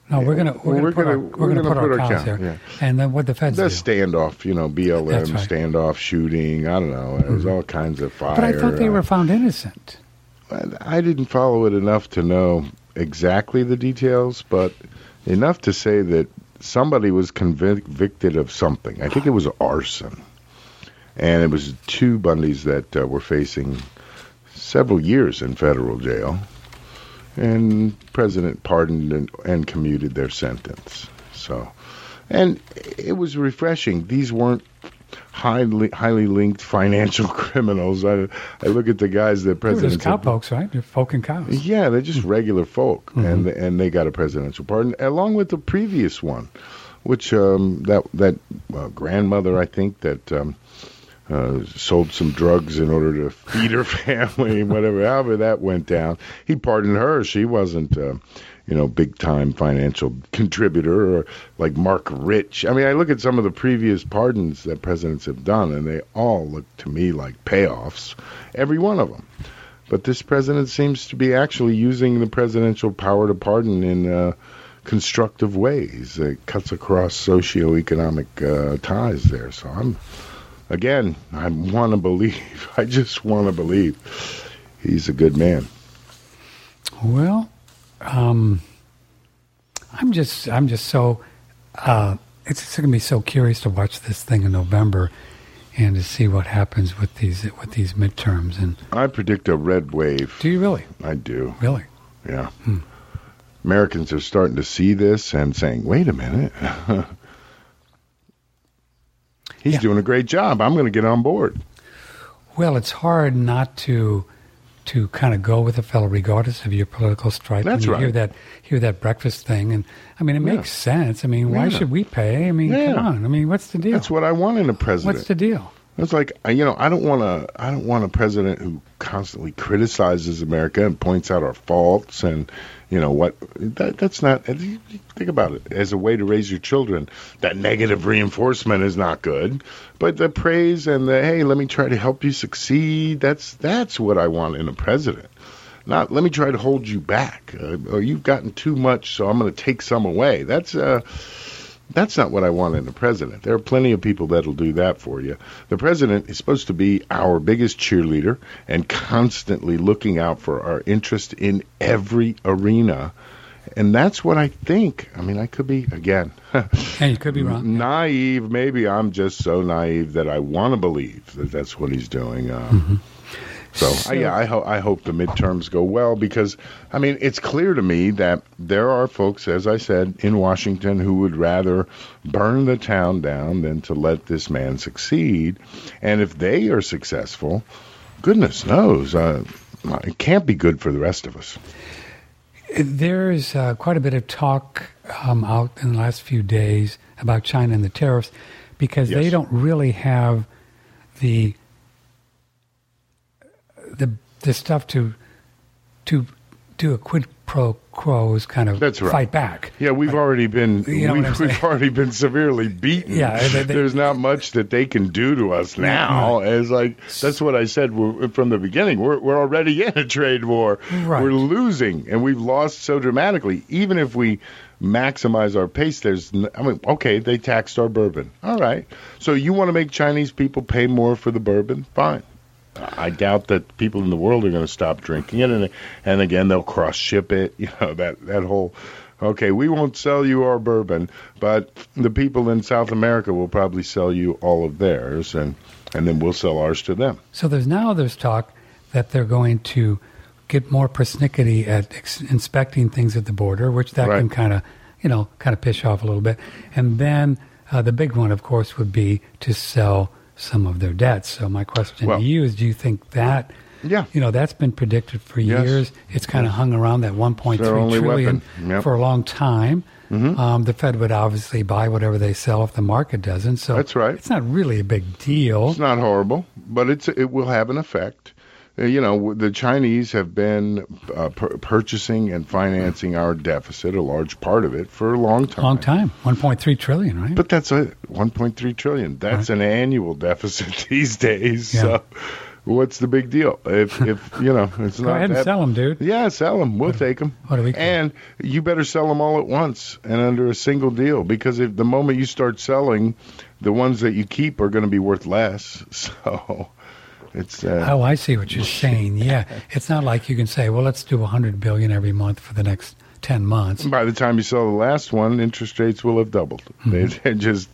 No, we're gonna put our cows there. Yeah. And then what the feds the do? standoff, BLM, That's right. standoff shooting. I don't know. There's all kinds of fire. But I thought they were found innocent. I didn't follow it enough to know exactly the details, but enough to say that somebody was convicted of something. I think it was arson. And it was two Bundys that were facing several years in federal jail. And President pardoned and commuted their sentence. So, and it was refreshing. These weren't highly linked financial criminals. I look at the guys that presidents. They're just cowpokes, right? They're folk and cows. Yeah, they're just regular folk, and they got a presidential pardon along with the previous one, which that grandmother, I think, that sold some drugs in order to feed her family, however that went down. He pardoned her. She wasn't, big time financial contributor or like Mark Rich. I mean, I look at some of the previous pardons that presidents have done, and they all look to me like payoffs, every one of them. But this president seems to be actually using the presidential power to pardon in constructive ways. It cuts across socioeconomic ties there. So I want to believe. I just want to believe he's a good man. Well, I'm just so it's going to be so curious to watch this thing in November and to see what happens with these midterms. And I predict a red wave. Do you really? I do. Really? Yeah. Americans are starting to see this and saying, "Wait a minute." He's doing a great job. I'm going to get on board. Well, it's hard not to kind of go with a fellow regardless of your political stripe. That's right. Hear that breakfast thing, and I mean, it makes sense. I mean, why should we pay? I mean, come on. I mean, what's the deal? That's what I want in a president. What's the deal? It's like, I don't want a president who constantly criticizes America and points out our faults and that's not. Think about it as a way to raise your children. That negative reinforcement is not good, but the praise and the hey, let me try to help you succeed. That's what I want in a president. Not let me try to hold you back, or you've gotten too much, so I'm going to take some away. That's not what I want in a president. There are plenty of people that'll do that for you. The president is supposed to be our biggest cheerleader and constantly looking out for our interest in every arena. And that's what I think. I mean, I could be, again, hey, you could be wrong. Naive. Maybe I'm just so naive that I want to believe that that's what he's doing. So I hope the midterms go well because, I mean, it's clear to me that there are folks, as I said, in Washington who would rather burn the town down than to let this man succeed. And if they are successful, goodness knows, it can't be good for the rest of us. There's quite a bit of talk out in the last few days about China and the tariffs because they don't really have the stuff to do a quid pro quos kind of fight back. Yeah, we've already been we've already been severely beaten. Yeah, there's not much that they can do to us now. Right. It's like that's what I said from the beginning. We're already in a trade war. Right. We're losing, and we've lost so dramatically. Even if we maximize our pace, they taxed our bourbon. All right, so you want to make Chinese people pay more for the bourbon? Fine. I doubt that people in the world are going to stop drinking it, and again they'll cross ship it. That whole. Okay, we won't sell you our bourbon, but the people in South America will probably sell you all of theirs, and then we'll sell ours to them. So there's talk that they're going to get more persnickety at inspecting things at the border, which can kind of piss off a little bit, and then the big one, of course, would be to sell some of their debts. So my question to you is, do you think that, that's been predicted for years? It's kind of hung around that $1.3 trillion for a long time. Mm-hmm. The Fed would obviously buy whatever they sell if the market doesn't. So that's right. It's not really a big deal. It's not horrible, but it will have an effect. The Chinese have been purchasing and financing our deficit, a large part of it, for a long time. Long time. 1.3 trillion, right? But that's it. 1.3 trillion. That's an annual deficit these days. Yeah. what's the big deal? If it's Go not ahead and sell them, dude. Yeah, sell them. We'll take them. What do we call And you better sell them all at once and under a single deal, because if the moment you start selling, the ones that you keep are going to be worth less. So it's. Oh, I see what you're saying. Yeah, it's not like you can say, well, let's do $100 billion every month for the next 10 months. By the time you sell the last one, interest rates will have doubled. They're just.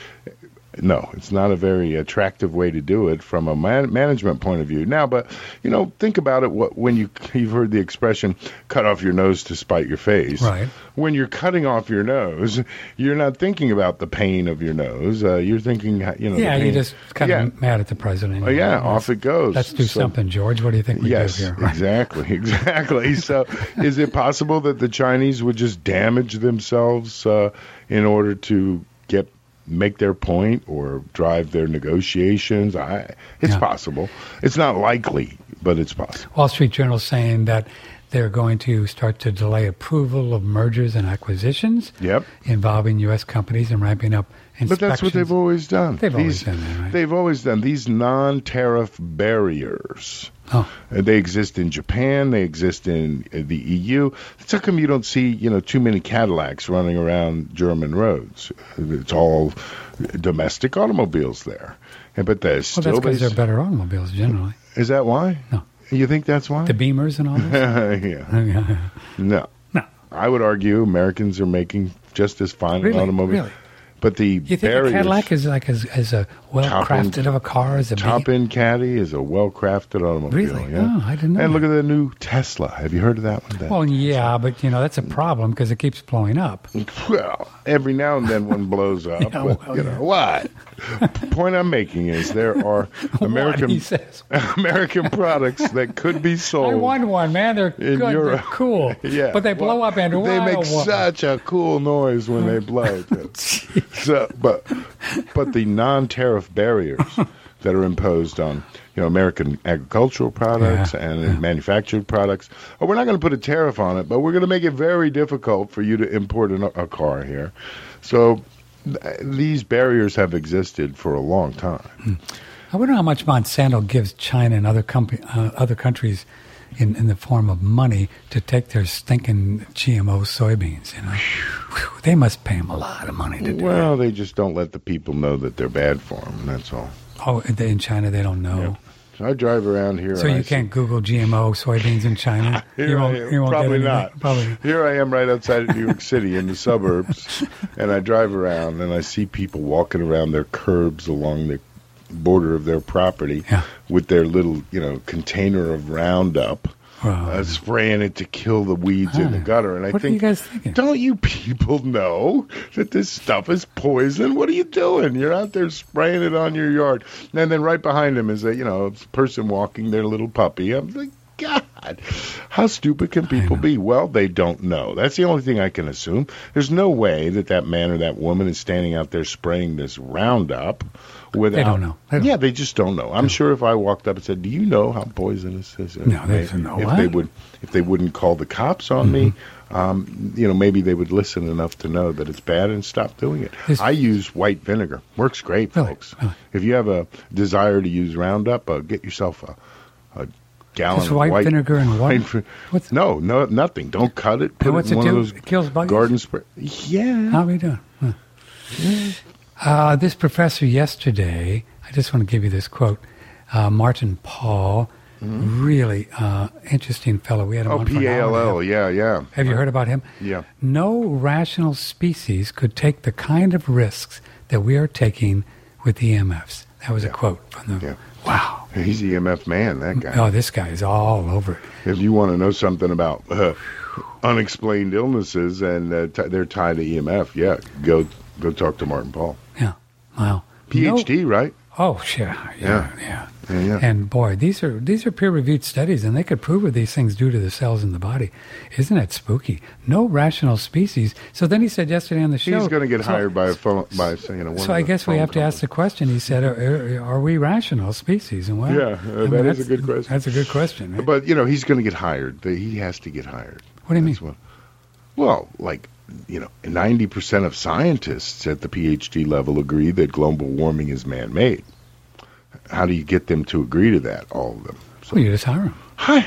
No, it's not a very attractive way to do it from a management point of view. Now, but, think about it. When you've heard the expression, cut off your nose to spite your face. Right. When you're cutting off your nose, you're not thinking about the pain of your nose. You're thinking, Yeah, the pain. you're just kind of mad at the president. Oh, yeah, off it goes. Let's do something, George. What do you think we do here? Right. Exactly. So is it possible that the Chinese would just damage themselves in order to make their point or drive their negotiations? It's possible. It's not likely, but it's possible. Wall Street Journal saying that they're going to start to delay approval of mergers and acquisitions involving U.S. companies and ramping up inspections. But that's what they've always done. They've always done that, right? They've always done these non-tariff barriers. Oh. They exist in Japan. They exist in the EU. It's how come you don't see, too many Cadillacs running around German roads? It's all domestic automobiles there. But there's still... Well, that's because they're better automobiles, generally. Is that why? No. You think that's why? The Beamers and all this? Yeah. No. I would argue Americans are making just as fine an automobile. Really? But the you think barriers, a Cadillac is like as a well-crafted of a car as a top-end Caddy is a well-crafted automobile. Really? Yeah. Oh, I didn't know. And look at the new Tesla. Have you heard of that one? Well, yeah, but that's a problem because it keeps blowing up. Well, every now and then one blows up. What? Point I'm making is there are American products that could be sold. I want one, man. They're good. They're cool. Yeah. But they blow up, Andrew. They make such a cool noise when they blow. So, but the non-tariff barriers that are imposed on American agricultural products and manufactured products, we're not going to put a tariff on it, but we're going to make it very difficult for you to import a car here. So these barriers have existed for a long time. I wonder how much Monsanto gives China and other countries in the form of money to take their stinking GMO soybeans. Whew, they must pay them a lot of money to do Well, they just don't let the people know that they're bad for them, that's all. Oh, in China they don't know. Yeah. So I drive around here. So you can't Google GMO soybeans in China? You won't probably get not. Probably. Here I am right outside of New York City in the suburbs, and I drive around and I see people walking around their curbs along the border of their property with their little, container of Roundup, spraying it to kill the weeds in the gutter. And I think, are you guys thinking? Don't you people know that this stuff is poison? What are you doing? You're out there spraying it on your yard. And then right behind him is a person walking their little puppy. I'm like, God, how stupid can people be? Well, they don't know. That's the only thing I can assume. There's no way that man or that woman is standing out there spraying this Roundup without... They don't know. They just don't know. I'm sure if I walked up and said, do you know how poisonous this is? No, they don't know. If they wouldn't call the cops on me, maybe they would listen enough to know that it's bad and stop doing it. I use white vinegar. Works great, folks. Really? If you have a desire to use Roundup, get yourself a gallon just of white vinegar and what? No, nothing. Don't cut it. Put what's it in one it do? of those It kills bugs? garden spray. Yeah. How are we doing? This professor yesterday, I just want to give you this quote, Martin Paul, really interesting fellow. We had him on for an hour. P-A-L-L, yeah. Have you heard about him? Yeah. No rational species could take the kind of risks that we are taking with EMFs. That was a quote from the... Wow. He's the EMF man, that guy. Oh, this guy is all over it. If you want to know something about unexplained illnesses and they're tied to EMF, go talk to Martin Paul. Yeah. Wow. PhD, right? Oh, sure. Yeah. Yeah. And boy, these are peer-reviewed studies, and they could prove what these things do to the cells in the body. Isn't that spooky? No rational species. So then he said yesterday on the show, he's going to get hired by a phone by saying. So I guess we have to ask the question. He said, "Are we rational species?" And that is a good question. That's a good question. Right? But he's going to get hired. He has to get hired. What do you mean? Well, 90% of scientists at the PhD level agree that global warming is man-made. how do you get them to agree to that? All of them. So you just hire them.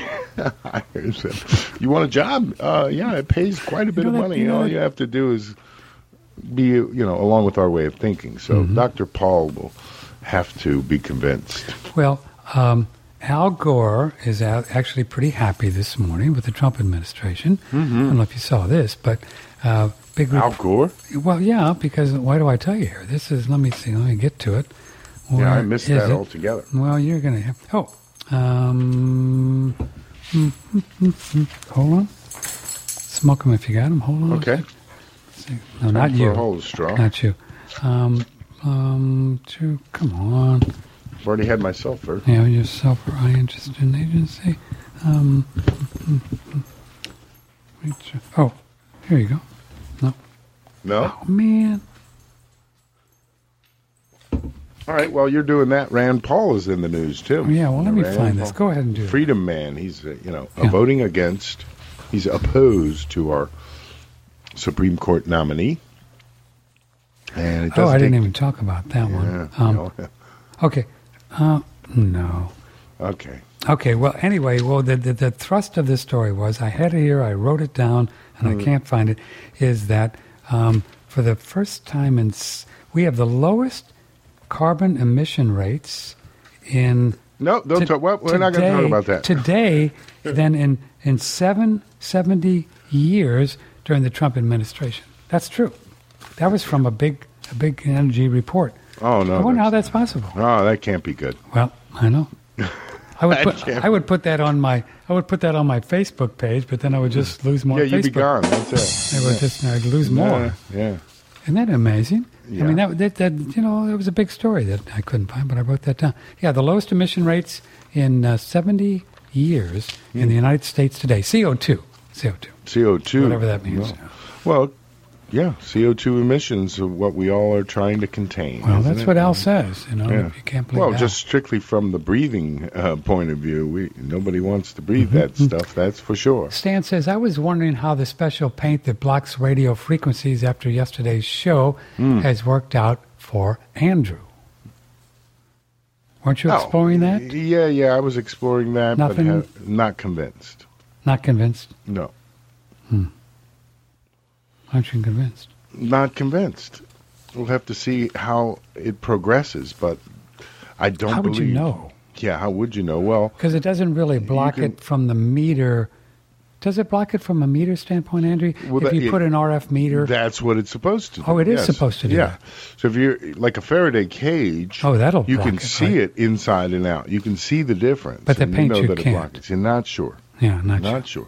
You want a job? Yeah, it pays quite a bit of money. All you have to do is be, along with our way of thinking. So Dr. Paul will have to be convinced. Well, Al Gore is actually pretty happy this morning with the Trump administration. I don't know if you saw this, but big Al Gore? Well, yeah, because why do I tell you here? This is, let me get to it. Where I missed that altogether. Well, you're going to have, hold on. Smoke them if you got them. Hold on. Okay. No, not you. A whole straw. Not you. Come on. I've already had myself first. Yeah, yourself or I interested in agency. Oh, here you go. No? Oh, man. All right, well, you're doing that. Rand Paul is in the news, too. Oh, yeah, well, let me find this. Go ahead and do it. Freedom Man. He's, voting against, he's opposed to our Supreme Court nominee. And it I didn't even talk about that one. Okay. No. Okay, well, anyway, the thrust of this story was, I had it here, I wrote it down, and I can't find it, is that for the first time we have the lowest carbon emission rates in... No, don't talk. Well, we're not going to talk about that. Today, than in 70 years during the Trump administration. That's true. That was from a big energy report. Oh, no. I wonder how that's possible. Oh, that can't be good. Well, I know. I would put that on my Facebook page, but then I would just lose more. Yeah, you'd be gone. That's it. I'd lose more. Yeah. Isn't that amazing? Yeah. I mean, that was a big story that I couldn't find, but I wrote that down. Yeah, the lowest emission rates in 70 years in the United States today. CO2. Whatever that means. Well, yeah, CO2 emissions are what we all are trying to contain. Well, that's what Al says. You can't believe Well, that. just strictly from the breathing point of view, nobody wants to breathe that stuff, that's for sure. Stan says, I was wondering how the special paint that blocks radio frequencies after yesterday's show has worked out for Andrew. Weren't you exploring that? Yeah, I was exploring that, Nothing? but not convinced. Not convinced? No. Aren't you convinced? Not convinced. We'll have to see how it progresses, but I don't believe... How would you know? Yeah, how would you know? Well... Because it doesn't really block it from the meter. Does it block it from a meter standpoint, Andrew? Well, if you put an RF meter... That's what it's supposed to do. Oh, it is supposed to do that. So if you're like a Faraday cage... Oh, that'll you block can it, see it inside and out. You can see the difference. But the paint you that can't. It blocks. You're not sure. Yeah, not sure.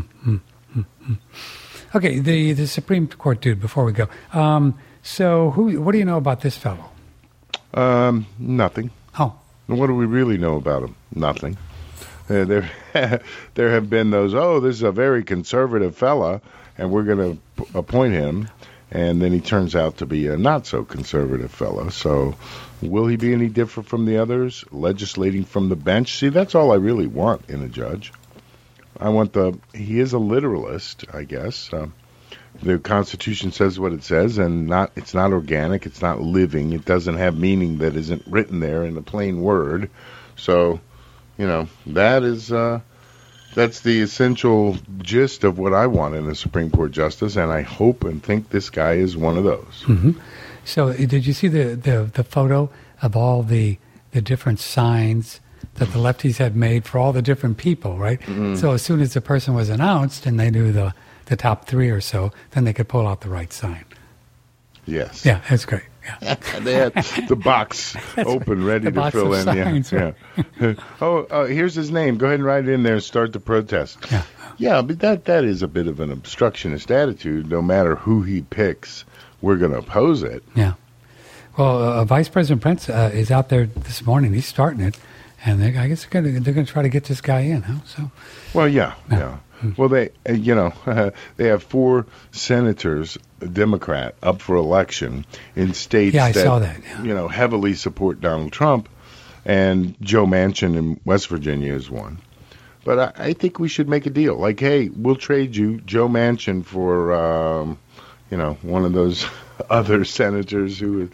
Okay, the Supreme Court dude, before we go. So what do you know about this fellow? Nothing. Oh. What do we really know about him? Nothing. There have been those, this is a very conservative fella, and we're going to appoint him, and then he turns out to be a not-so-conservative fellow. So will he be any different from the others, legislating from the bench? See, that's all I really want in a judge. He is a literalist, I guess. The Constitution says what it says, and it's not organic, it's not living, it doesn't have meaning that isn't written there in a plain word. So, that's the essential gist of what I want in a Supreme Court justice, and I hope and think this guy is one of those. Mm-hmm. So, did you see the photo of all the different signs that the lefties had made for all the different people, right? Mm-hmm. So as soon as the person was announced and they knew the top three or so, then they could pull out the right sign. Yes. Yeah, that's great. Yeah. They had the box open, ready to fill in. Signs, yeah. Here's his name. Go ahead and write it in there and start the protest. Yeah. Yeah, but that is a bit of an obstructionist attitude. No matter who he picks, we're going to oppose it. Yeah. Well, Vice President Pence is out there this morning. He's starting it. And I guess they're going to try to get this guy in, huh? So, well, yeah. Well, they they have 4 senators, Democrat, up for election in states I saw that. Yeah. Heavily support Donald Trump, and Joe Manchin in West Virginia is one. But I think we should make a deal. Like, hey, we'll trade you Joe Manchin for one of those other senators who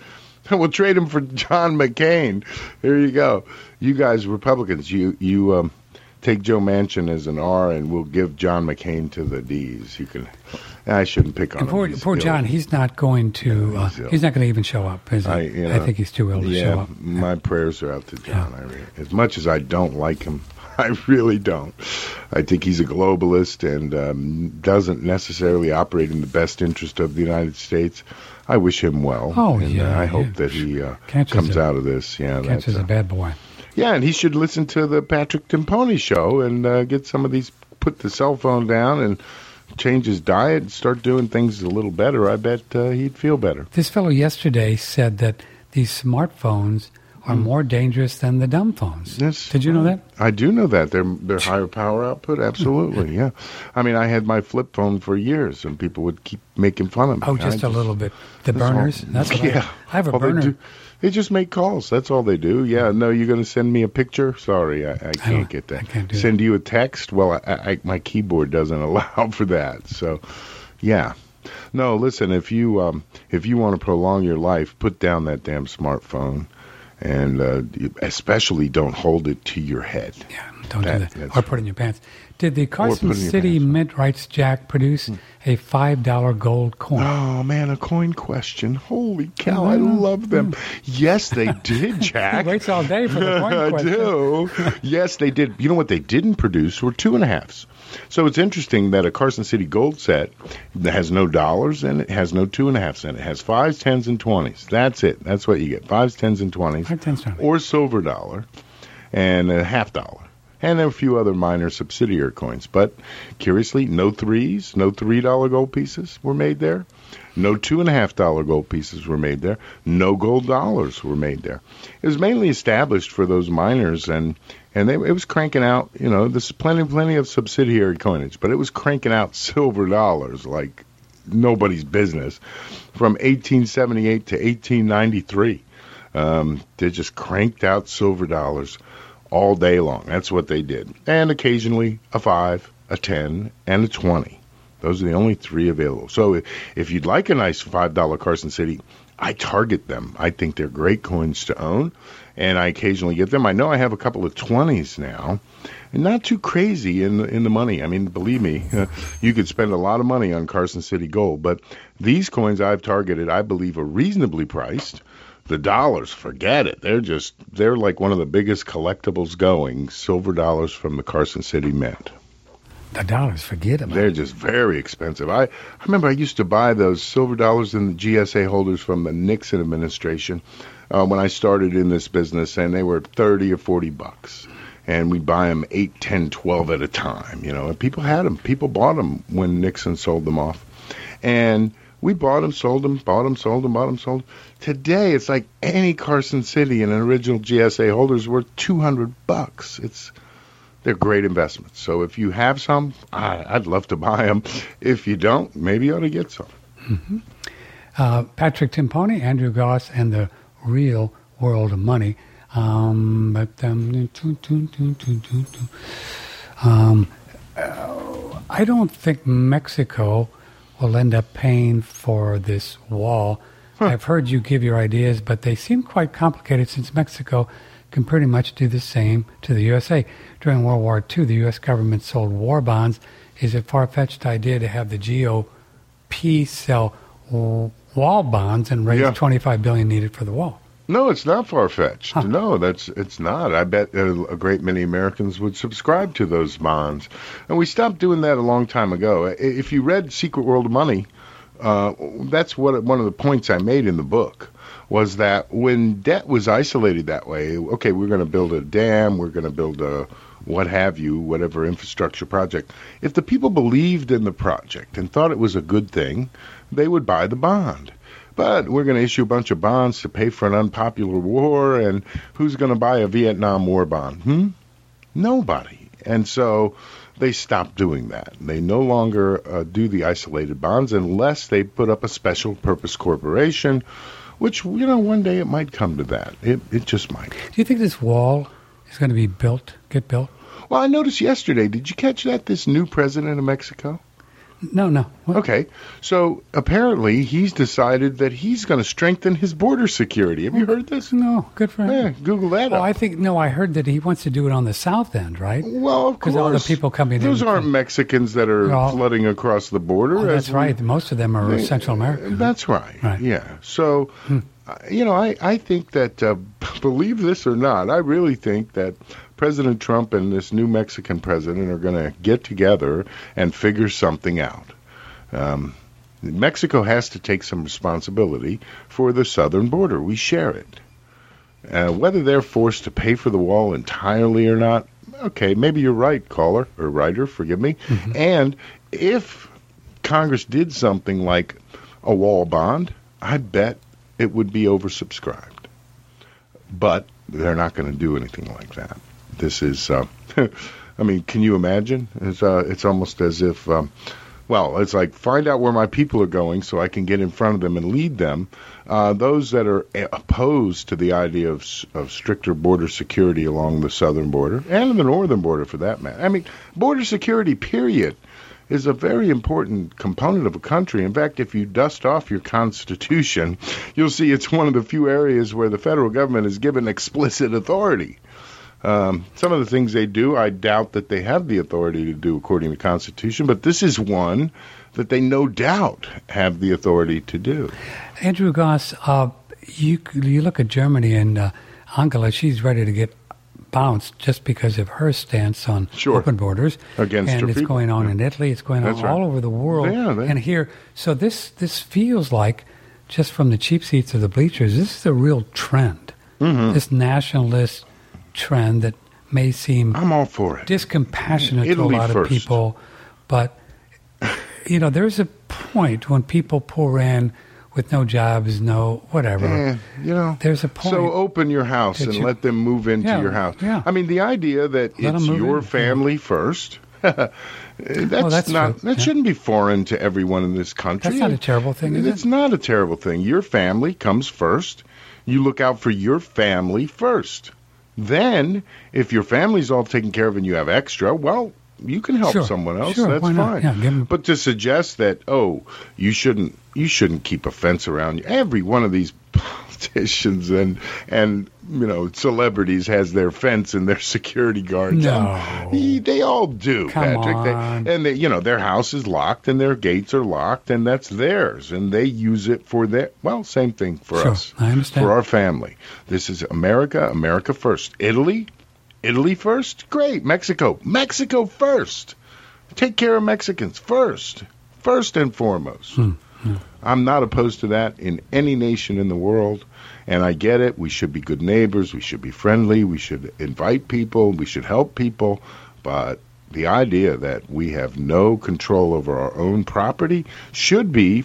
We'll trade him for John McCain. There you go. You guys, Republicans, you take Joe Manchin as an R, and we'll give John McCain to the D's. You can. I shouldn't pick on him. Poor John. He's not going to. He's not going to even show up. Is he? I think he's too ill to show up. My prayers are out to John. Yeah. As much as I don't like him, I really don't. I think he's a globalist and doesn't necessarily operate in the best interest of the United States. I wish him well. Oh, and, I hope that he comes out of this. Yeah, Cancer's a bad boy. Yeah, and he should listen to the Patrick Timpone show and get some of these, put the cell phone down and change his diet and start doing things a little better. I bet he'd feel better. This fellow yesterday said that these smartphones are more dangerous than the dumb phones. Yes. Did you know that? I do know that. They're higher power output, absolutely, yeah. I mean, I had my flip phone for years, and people would keep making fun of me. Oh, just a little bit. The burners? That's what I have a burner. They just make calls. That's all they do. Yeah, no, you're going to send me a picture? Sorry, I can't get that. I can't do send that. You a text? Well, my keyboard doesn't allow for that. So, yeah. No, listen, if you want to prolong your life, put down that damn smartphone. And especially don't hold it to your head. Yeah, don't do that. Or put it in your pants. Did the Carson City Mint Rights Jack produce a $5 gold coin? Oh, man, a coin question. Holy cow, I love them. Yes, they did, Jack. He waits all day for the coin question. I do. Yes, they did. You know what they didn't produce were 2.5s. So it's interesting that a Carson City gold set that has no dollars and it has no 2.5s in it. It has 5s, 10s, and 20s. That's it. That's what you get. 5s, 10s, and 20s. 5, 10s, 20s. Or silver dollar and a $0.50. And there are a few other minor subsidiary coins. But curiously, no 3s, no $3 gold pieces were made there. No $2.50 gold pieces were made there. No gold dollars were made there. It was mainly established for those miners, and it was cranking out, there's plenty of subsidiary coinage, but it was cranking out silver dollars like nobody's business from 1878 to 1893. They just cranked out silver dollars all day long. That's what they did. And occasionally a 5, a 10, and a 20. Those are the only 3 available. So if you'd like a nice $5 Carson City, I target them. I think they're great coins to own, and I occasionally get them. I know I have a couple of 20s now, and not too crazy in the money. I mean, believe me, you could spend a lot of money on Carson City gold, but these coins I've targeted, I believe, are reasonably priced. The dollars, forget it. They're like one of the biggest collectibles going, silver dollars from the Carson City Mint. The dollars, forget about it. They're just very expensive. I remember I used to buy those silver dollars in the GSA holders from the Nixon administration when I started in this business, and they were $30 or $40. And we'd buy them 8, 10, 12 at a time, and people had them. People bought them when Nixon sold them off. And we bought them, sold them, bought them, sold them, bought them, sold them. Today, it's like any Carson City and an original GSA holder's worth $200. They're great investments. So if you have some, I'd love to buy them. If you don't, maybe you ought to get some. Mm-hmm. Patrick Timpone, Andrew Goss, and the Real World of Money. I don't think Mexico will end up paying for this wall. I've heard you give your ideas, but they seem quite complicated since Mexico can pretty much do the same to the USA. During World War II, the U.S. government sold war bonds. Is it a far-fetched idea to have the GOP sell wall bonds and raise $25 billion needed for the wall? No, it's not far-fetched. No, it's not. I bet a great many Americans would subscribe to those bonds. And we stopped doing that a long time ago. If you read Secret World of Money, that's one of the points I made in the book, was that when debt was isolated that way, okay, we're going to build a dam, we're going to build a what have you, whatever infrastructure project. If the people believed in the project and thought it was a good thing, they would buy the bond. But we're going to issue a bunch of bonds to pay for an unpopular war, and who's going to buy a Vietnam War bond? Nobody. And so they stopped doing that. They no longer do the isolated bonds unless they put up a special purpose corporation, which, one day it might come to that. It just might. Do you think this wall is going to get built? Well, I noticed yesterday, did you catch that, this new president of Mexico? No. What? Okay. So apparently he's decided that he's going to strengthen his border security. Have you heard this? No. Good for him. Yeah, Google that up. I heard that he wants to do it on the south end, right? Well, of course. Because all the people coming in. Those aren't Mexicans that are flooding across the border. Oh, that's right. Most of them are Central American. That's right. Yeah. So, I think that, believe this or not, I really think that President Trump and this new Mexican president are going to get together and figure something out. Mexico has to take some responsibility for the southern border. We share it. Whether they're forced to pay for the wall entirely or not, okay, maybe you're right, caller, or writer, forgive me. Mm-hmm. And if Congress did something like a wall bond, I bet it would be oversubscribed. But they're not going to do anything like that. This is, I mean, can you imagine? It's almost as if, it's like, find out where my people are going so I can get in front of them and lead them. Those that are opposed to the idea of stricter border security along the southern border, and the northern border for that matter. I mean, border security, period, is a very important component of a country. In fact, if you dust off your Constitution, you'll see it's one of the few areas where the federal government is given explicit authority. Some of the things they do, I doubt that they have the authority to do according to the Constitution, but this is one that they no doubt have the authority to do. Andrew Goss, you look at Germany and Angela, she's ready to get bounced just because of her stance on open borders. Against and her it's people. Going on in Italy, it's going on all over the world. And here, so this feels like, just from the cheap seats of the bleachers, this is a real trend. Mm-hmm. This nationalist trend that may seem I'm all for it. Discompassionate to a lot of people, but there's a point when people pour in with no jobs, no whatever. There's a point. So open your house and let them move into your house. Yeah. I mean, the idea that it's your family first. That shouldn't be foreign to everyone in this country. That's not a terrible thing, is it? It's not a terrible thing. Your family comes first. You look out for your family first. Then, if your family's all taken care of and you have extra, well, you can help someone else. That's fine. Yeah, but to suggest that, you shouldn't keep a fence around you. Every one of these politicians and celebrities has their fence and their security guards. No, they all do, Come Patrick. on. And their house is locked and their gates are locked, and that's theirs, and they use it for their. Well, same thing for us. I understand. For our family. This is America. America first. Italy first. Great. Mexico first. Take care of Mexicans first and foremost. I'm not opposed to that in any nation in the world, and I get it. We should be good neighbors. We should be friendly. We should invite people. We should help people. But the idea that we have no control over our own property should be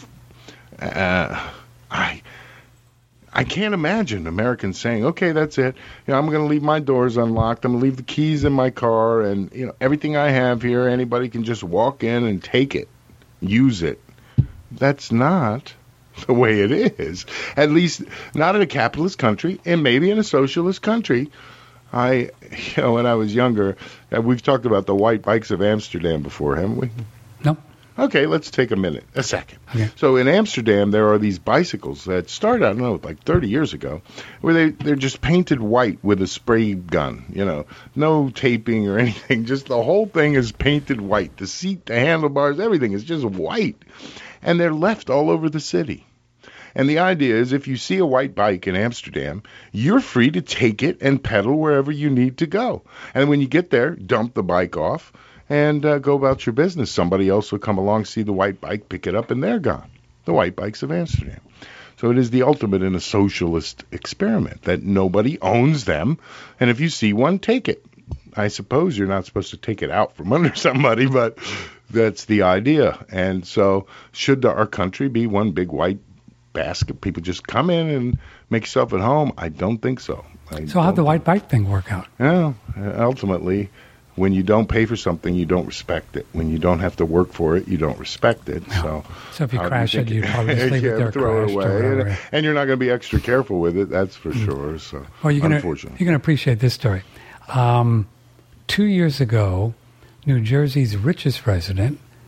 I can't imagine Americans saying, okay, that's it. I'm going to leave my doors unlocked. I'm going to leave the keys in my car, and everything I have here, anybody can just walk in and take it, use it. That's not the way it is. At least not in a capitalist country, and maybe in a socialist country. When I was younger, we've talked about the white bikes of Amsterdam before, haven't we? No. Okay, let's take a second. Okay. So in Amsterdam, there are these bicycles that started, I don't know, like 30 years ago, where they're just painted white with a spray gun, no taping or anything. Just the whole thing is painted white. The seat, the handlebars, everything is just white. And they're left all over the city. And the idea is if you see a white bike in Amsterdam, you're free to take it and pedal wherever you need to go. And when you get there, dump the bike off and go about your business. Somebody else will come along, see the white bike, pick it up, and they're gone. The white bikes of Amsterdam. So it is the ultimate in a socialist experiment, that nobody owns them. And if you see one, take it. I suppose you're not supposed to take it out from under somebody, but that's the idea. And so should our country be one big white basket? People just come in and make yourself at home? I don't think so. So how'd the white bike thing work out? Yeah, ultimately, when you don't pay for something, you don't respect it. When you don't have to work for it, you don't respect it. No. So if you crash it, you probably just leave it there, throw it away, and you're not going to be extra careful with it. That's for sure. So, well, you're going to appreciate this story. 2 years ago, New Jersey's richest resident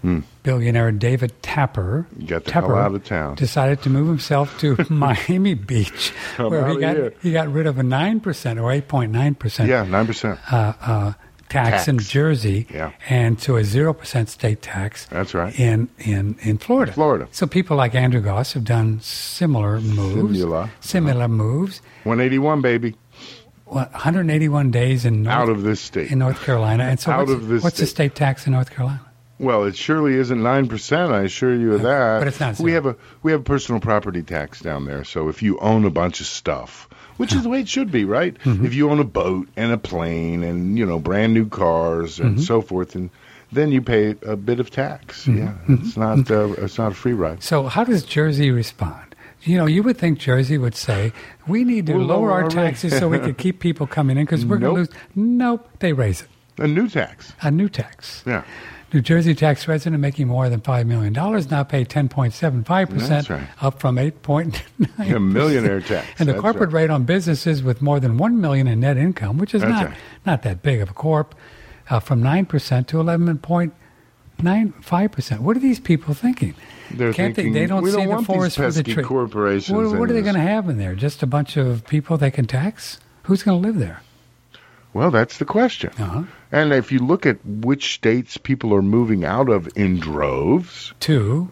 billionaire David Tapper hell out of town. Decided to move himself to Miami Beach, where he got rid of a 9% or 8.9%. Yeah, 9%. Tax in Jersey, Yeah. and to a 0% state tax. That's right. In Florida. Florida. So people like Andrew Goss have done similar moves. Similar moves. 181, baby. 181 days out of this state. In North Carolina. And so what's the state tax in North Carolina? Well, it surely isn't 9%. I assure you of that. But it's not. We have a personal property tax down there. So if you own a bunch of stuff, which is the way it should be, right? Mm-hmm. If you own a boat and a plane and brand new cars and so forth, and then you pay a bit of tax. Mm-hmm. Yeah, it's not a free ride. So how does Jersey respond? You would think Jersey would say, we need to lower our taxes so we can keep people coming in because we're going to lose. Nope, they raise it. A new tax. Yeah. New Jersey tax resident making more than $5 million now pay 10.75%, That's right. up from 8.9%. A millionaire tax. And the corporate rate on businesses with more than $1 million in net income, which is not that big of a corp, from 9% to 11.95%. What are these people thinking? They're thinking, they don't see the forest for the tree. Corporations. What are they going to have in there? Just a bunch of people they can tax? Who's going to live there? Well, that's the question. Uh-huh. And if you look at which states people are moving out of in droves, to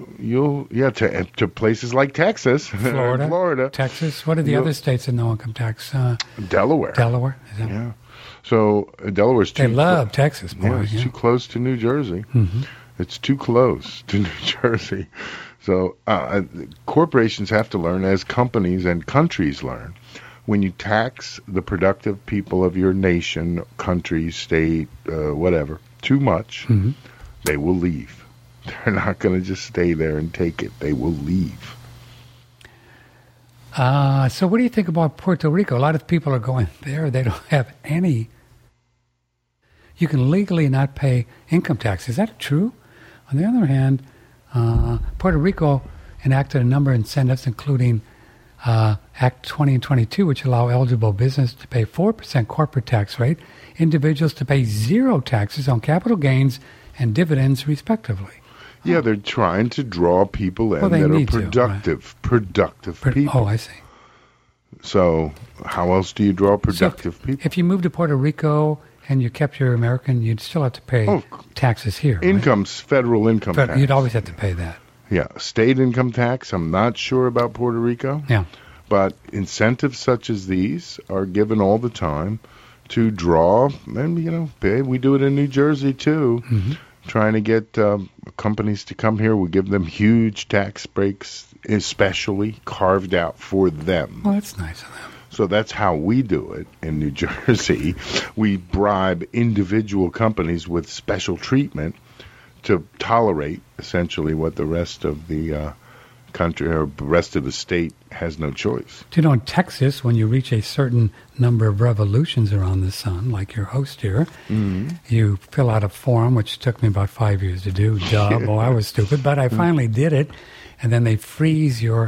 places like Texas, Florida, Texas. What are the other states with no income tax? Delaware. Yeah. So Delaware's too. They love Texas, boy. Yeah, it's too close to New Jersey. Mm-hmm. It's too close to New Jersey. So corporations have to learn, as companies and countries learn. When you tax the productive people of your nation, country, state, whatever, too much, they will leave. They're not going to just stay there and take it. They will leave. So what do you think about Puerto Rico? A lot of people are going there. They don't have any. You can legally not pay income tax. Is that true? On the other hand, Puerto Rico enacted a number of incentives, including Act 20 and 22, which allow eligible business to pay 4% corporate tax rate, individuals to pay zero taxes on capital gains and dividends, respectively. Yeah, they're trying to draw people in that are productive people. Oh, I see. So how else do you draw productive people? If you move to Puerto Rico and you kept your American, you'd still have to pay taxes here. Income's federal income tax. You'd always have to pay that. Yeah, state income tax, I'm not sure about Puerto Rico. Yeah. But incentives such as these are given all the time to draw, and, we do it in New Jersey, too, trying to get companies to come here. We give them huge tax breaks, especially carved out for them. Well, that's nice of them. So that's how we do it in New Jersey. We bribe individual companies with special treatment to tolerate essentially what the rest of the country or the rest of the state has no choice. Do you know, in Texas, when you reach a certain number of revolutions around the sun, like your host here, you fill out a form, which took me about 5 years to do. Boy, I was stupid, but I finally did it. And then they freeze your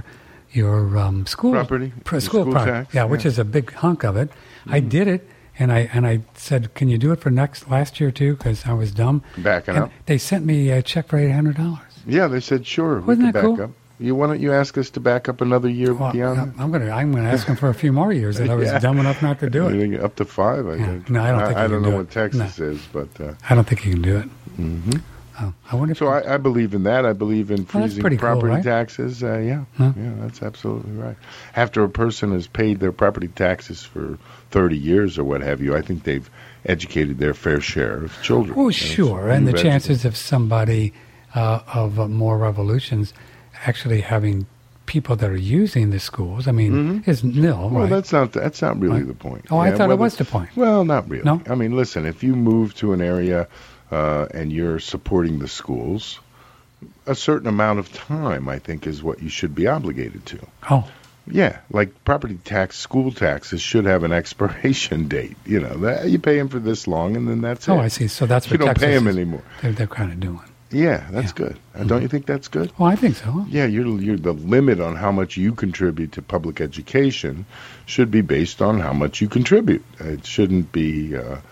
school property, school tax, which is a big hunk of it. I did it. And I said, can you do it for last year, too? Because I was dumb. Backing up. They sent me a check for $800. Yeah, they said, sure, Wasn't we can that back cool? up. Why don't you ask us to back up another year beyond that? I'm going to ask them for a few more years that I was dumb enough not to do it. Up to 5, I think. No, I don't think I don't know do what Texas is, but... I don't think you can do it. Mm-hmm. I wonder if I believe in that. I believe in freezing property right? taxes. Yeah, that's absolutely right. After a person has paid their property taxes for 30 years or what have you, I think they've educated their fair share of children. Oh, sure. And the chances of somebody of more revolutions actually having people that are using the schools, is nil. Well, right? that's not really the point. Oh, I thought it was the point. Well, not really. No? Listen, if you move to an area and you're supporting the schools, a certain amount of time, I think, is what you should be obligated to. Oh. Yeah, like property tax, school taxes should have an expiration date. You pay them for this long, and then that's it. Oh, I see. So that's what you don't Texas pay them anymore. They're kind of doing. Yeah, that's good. Don't you think that's good? Well, I think so. Yeah, you're the limit on how much you contribute to public education should be based on how much you contribute. It shouldn't be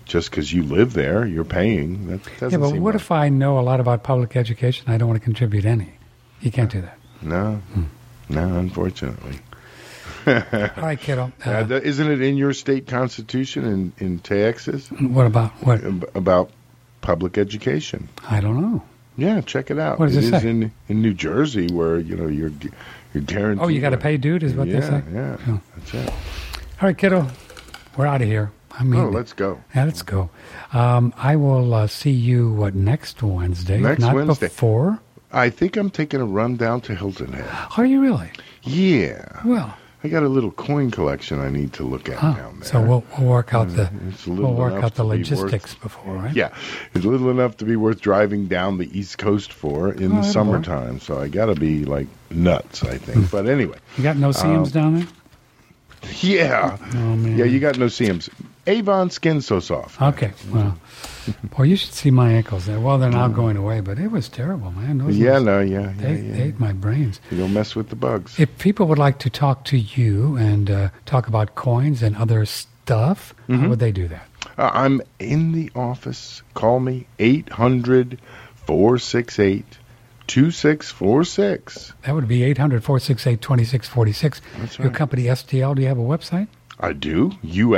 just because you live there, you're paying. That doesn't but seem what right. if I know a lot about public education? I don't want to contribute any. You can't do that. No, unfortunately. All right, kiddo. Isn't it in your state constitution in Texas? What about what? About public education. I don't know. Yeah, check it out. What does it say? In New Jersey, where you're guaranteed. Oh, you got to pay dude, is what they say. Yeah, Oh. that's it. All right, kiddo. We're out of here. I mean, Let's go. Yeah, let's go. I will see you next Wednesday. Next not Wednesday. Before. I think I'm taking a run down to Hilton Head. Are you really? Yeah. Well. I got a little coin collection I need to look at down there. So we'll work out the enough logistics before, right? Yeah, it's little enough to be worth driving down the East Coast for in the summertime. So I got to be like nuts, I think. But anyway, you got no-see-ums down there? Yeah. Oh man. Yeah, you got no-see-ums. Avon Skin's so soft. Okay, well, boy, you should see my ankles. Well, they're now going away, but it was terrible, man. They ate my brains. You don't mess with the bugs. If people would like to talk to you and talk about coins and other stuff, how would they do that? I'm in the office. Call me 800-468-2646. That would be 800-468-2646. That's Your right. company, STL, do you have a website? I do.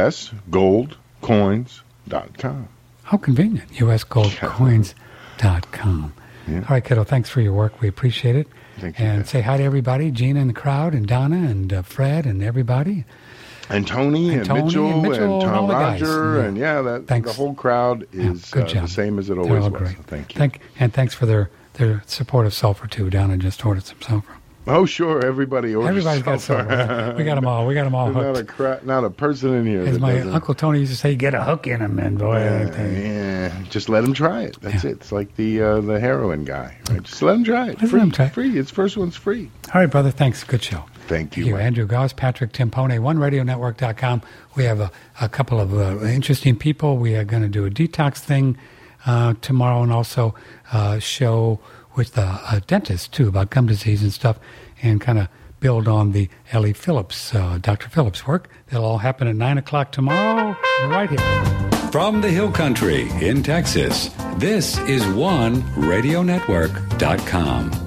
usgoldcoins.com. How convenient. usgoldcoins.com. Yeah. All right, kiddo, thanks for your work. We appreciate it. Thank you. And say hi to everybody, Gina in the crowd, and Donna, and Fred, and everybody. And Tony and Mitchell and Tom all the guys. Roger, Yeah. and Thanks. the whole crowd is good job. the same as it They're always all was. great. So thank you. And thanks for their support of sulfur, too. Donna just ordered some sulfur. Oh, sure. Everybody's got sulfur. We got them all. Hooked. Not a person in here. As that my doesn't- Uncle Tony used to say, get a hook in them, and boy, I tell you. Yeah, just let him try it. That's it. It's like the heroin guy, right? Just let him try it. Let him try it. Free. His first one's free. All right, brother. Thanks. Good show. Thank you. Mike. Andrew Goss, Patrick Timpone, OneRadioNetwork.com. We have a couple of interesting people. We are going to do a detox thing tomorrow, and also a show with a dentist, too, about gum disease and stuff, and kind of build on the Ellie Phillips, Dr. Phillips work. That'll all happen at 9 o'clock tomorrow, right here. From the Hill Country in Texas, this is OneRadioNetwork.com.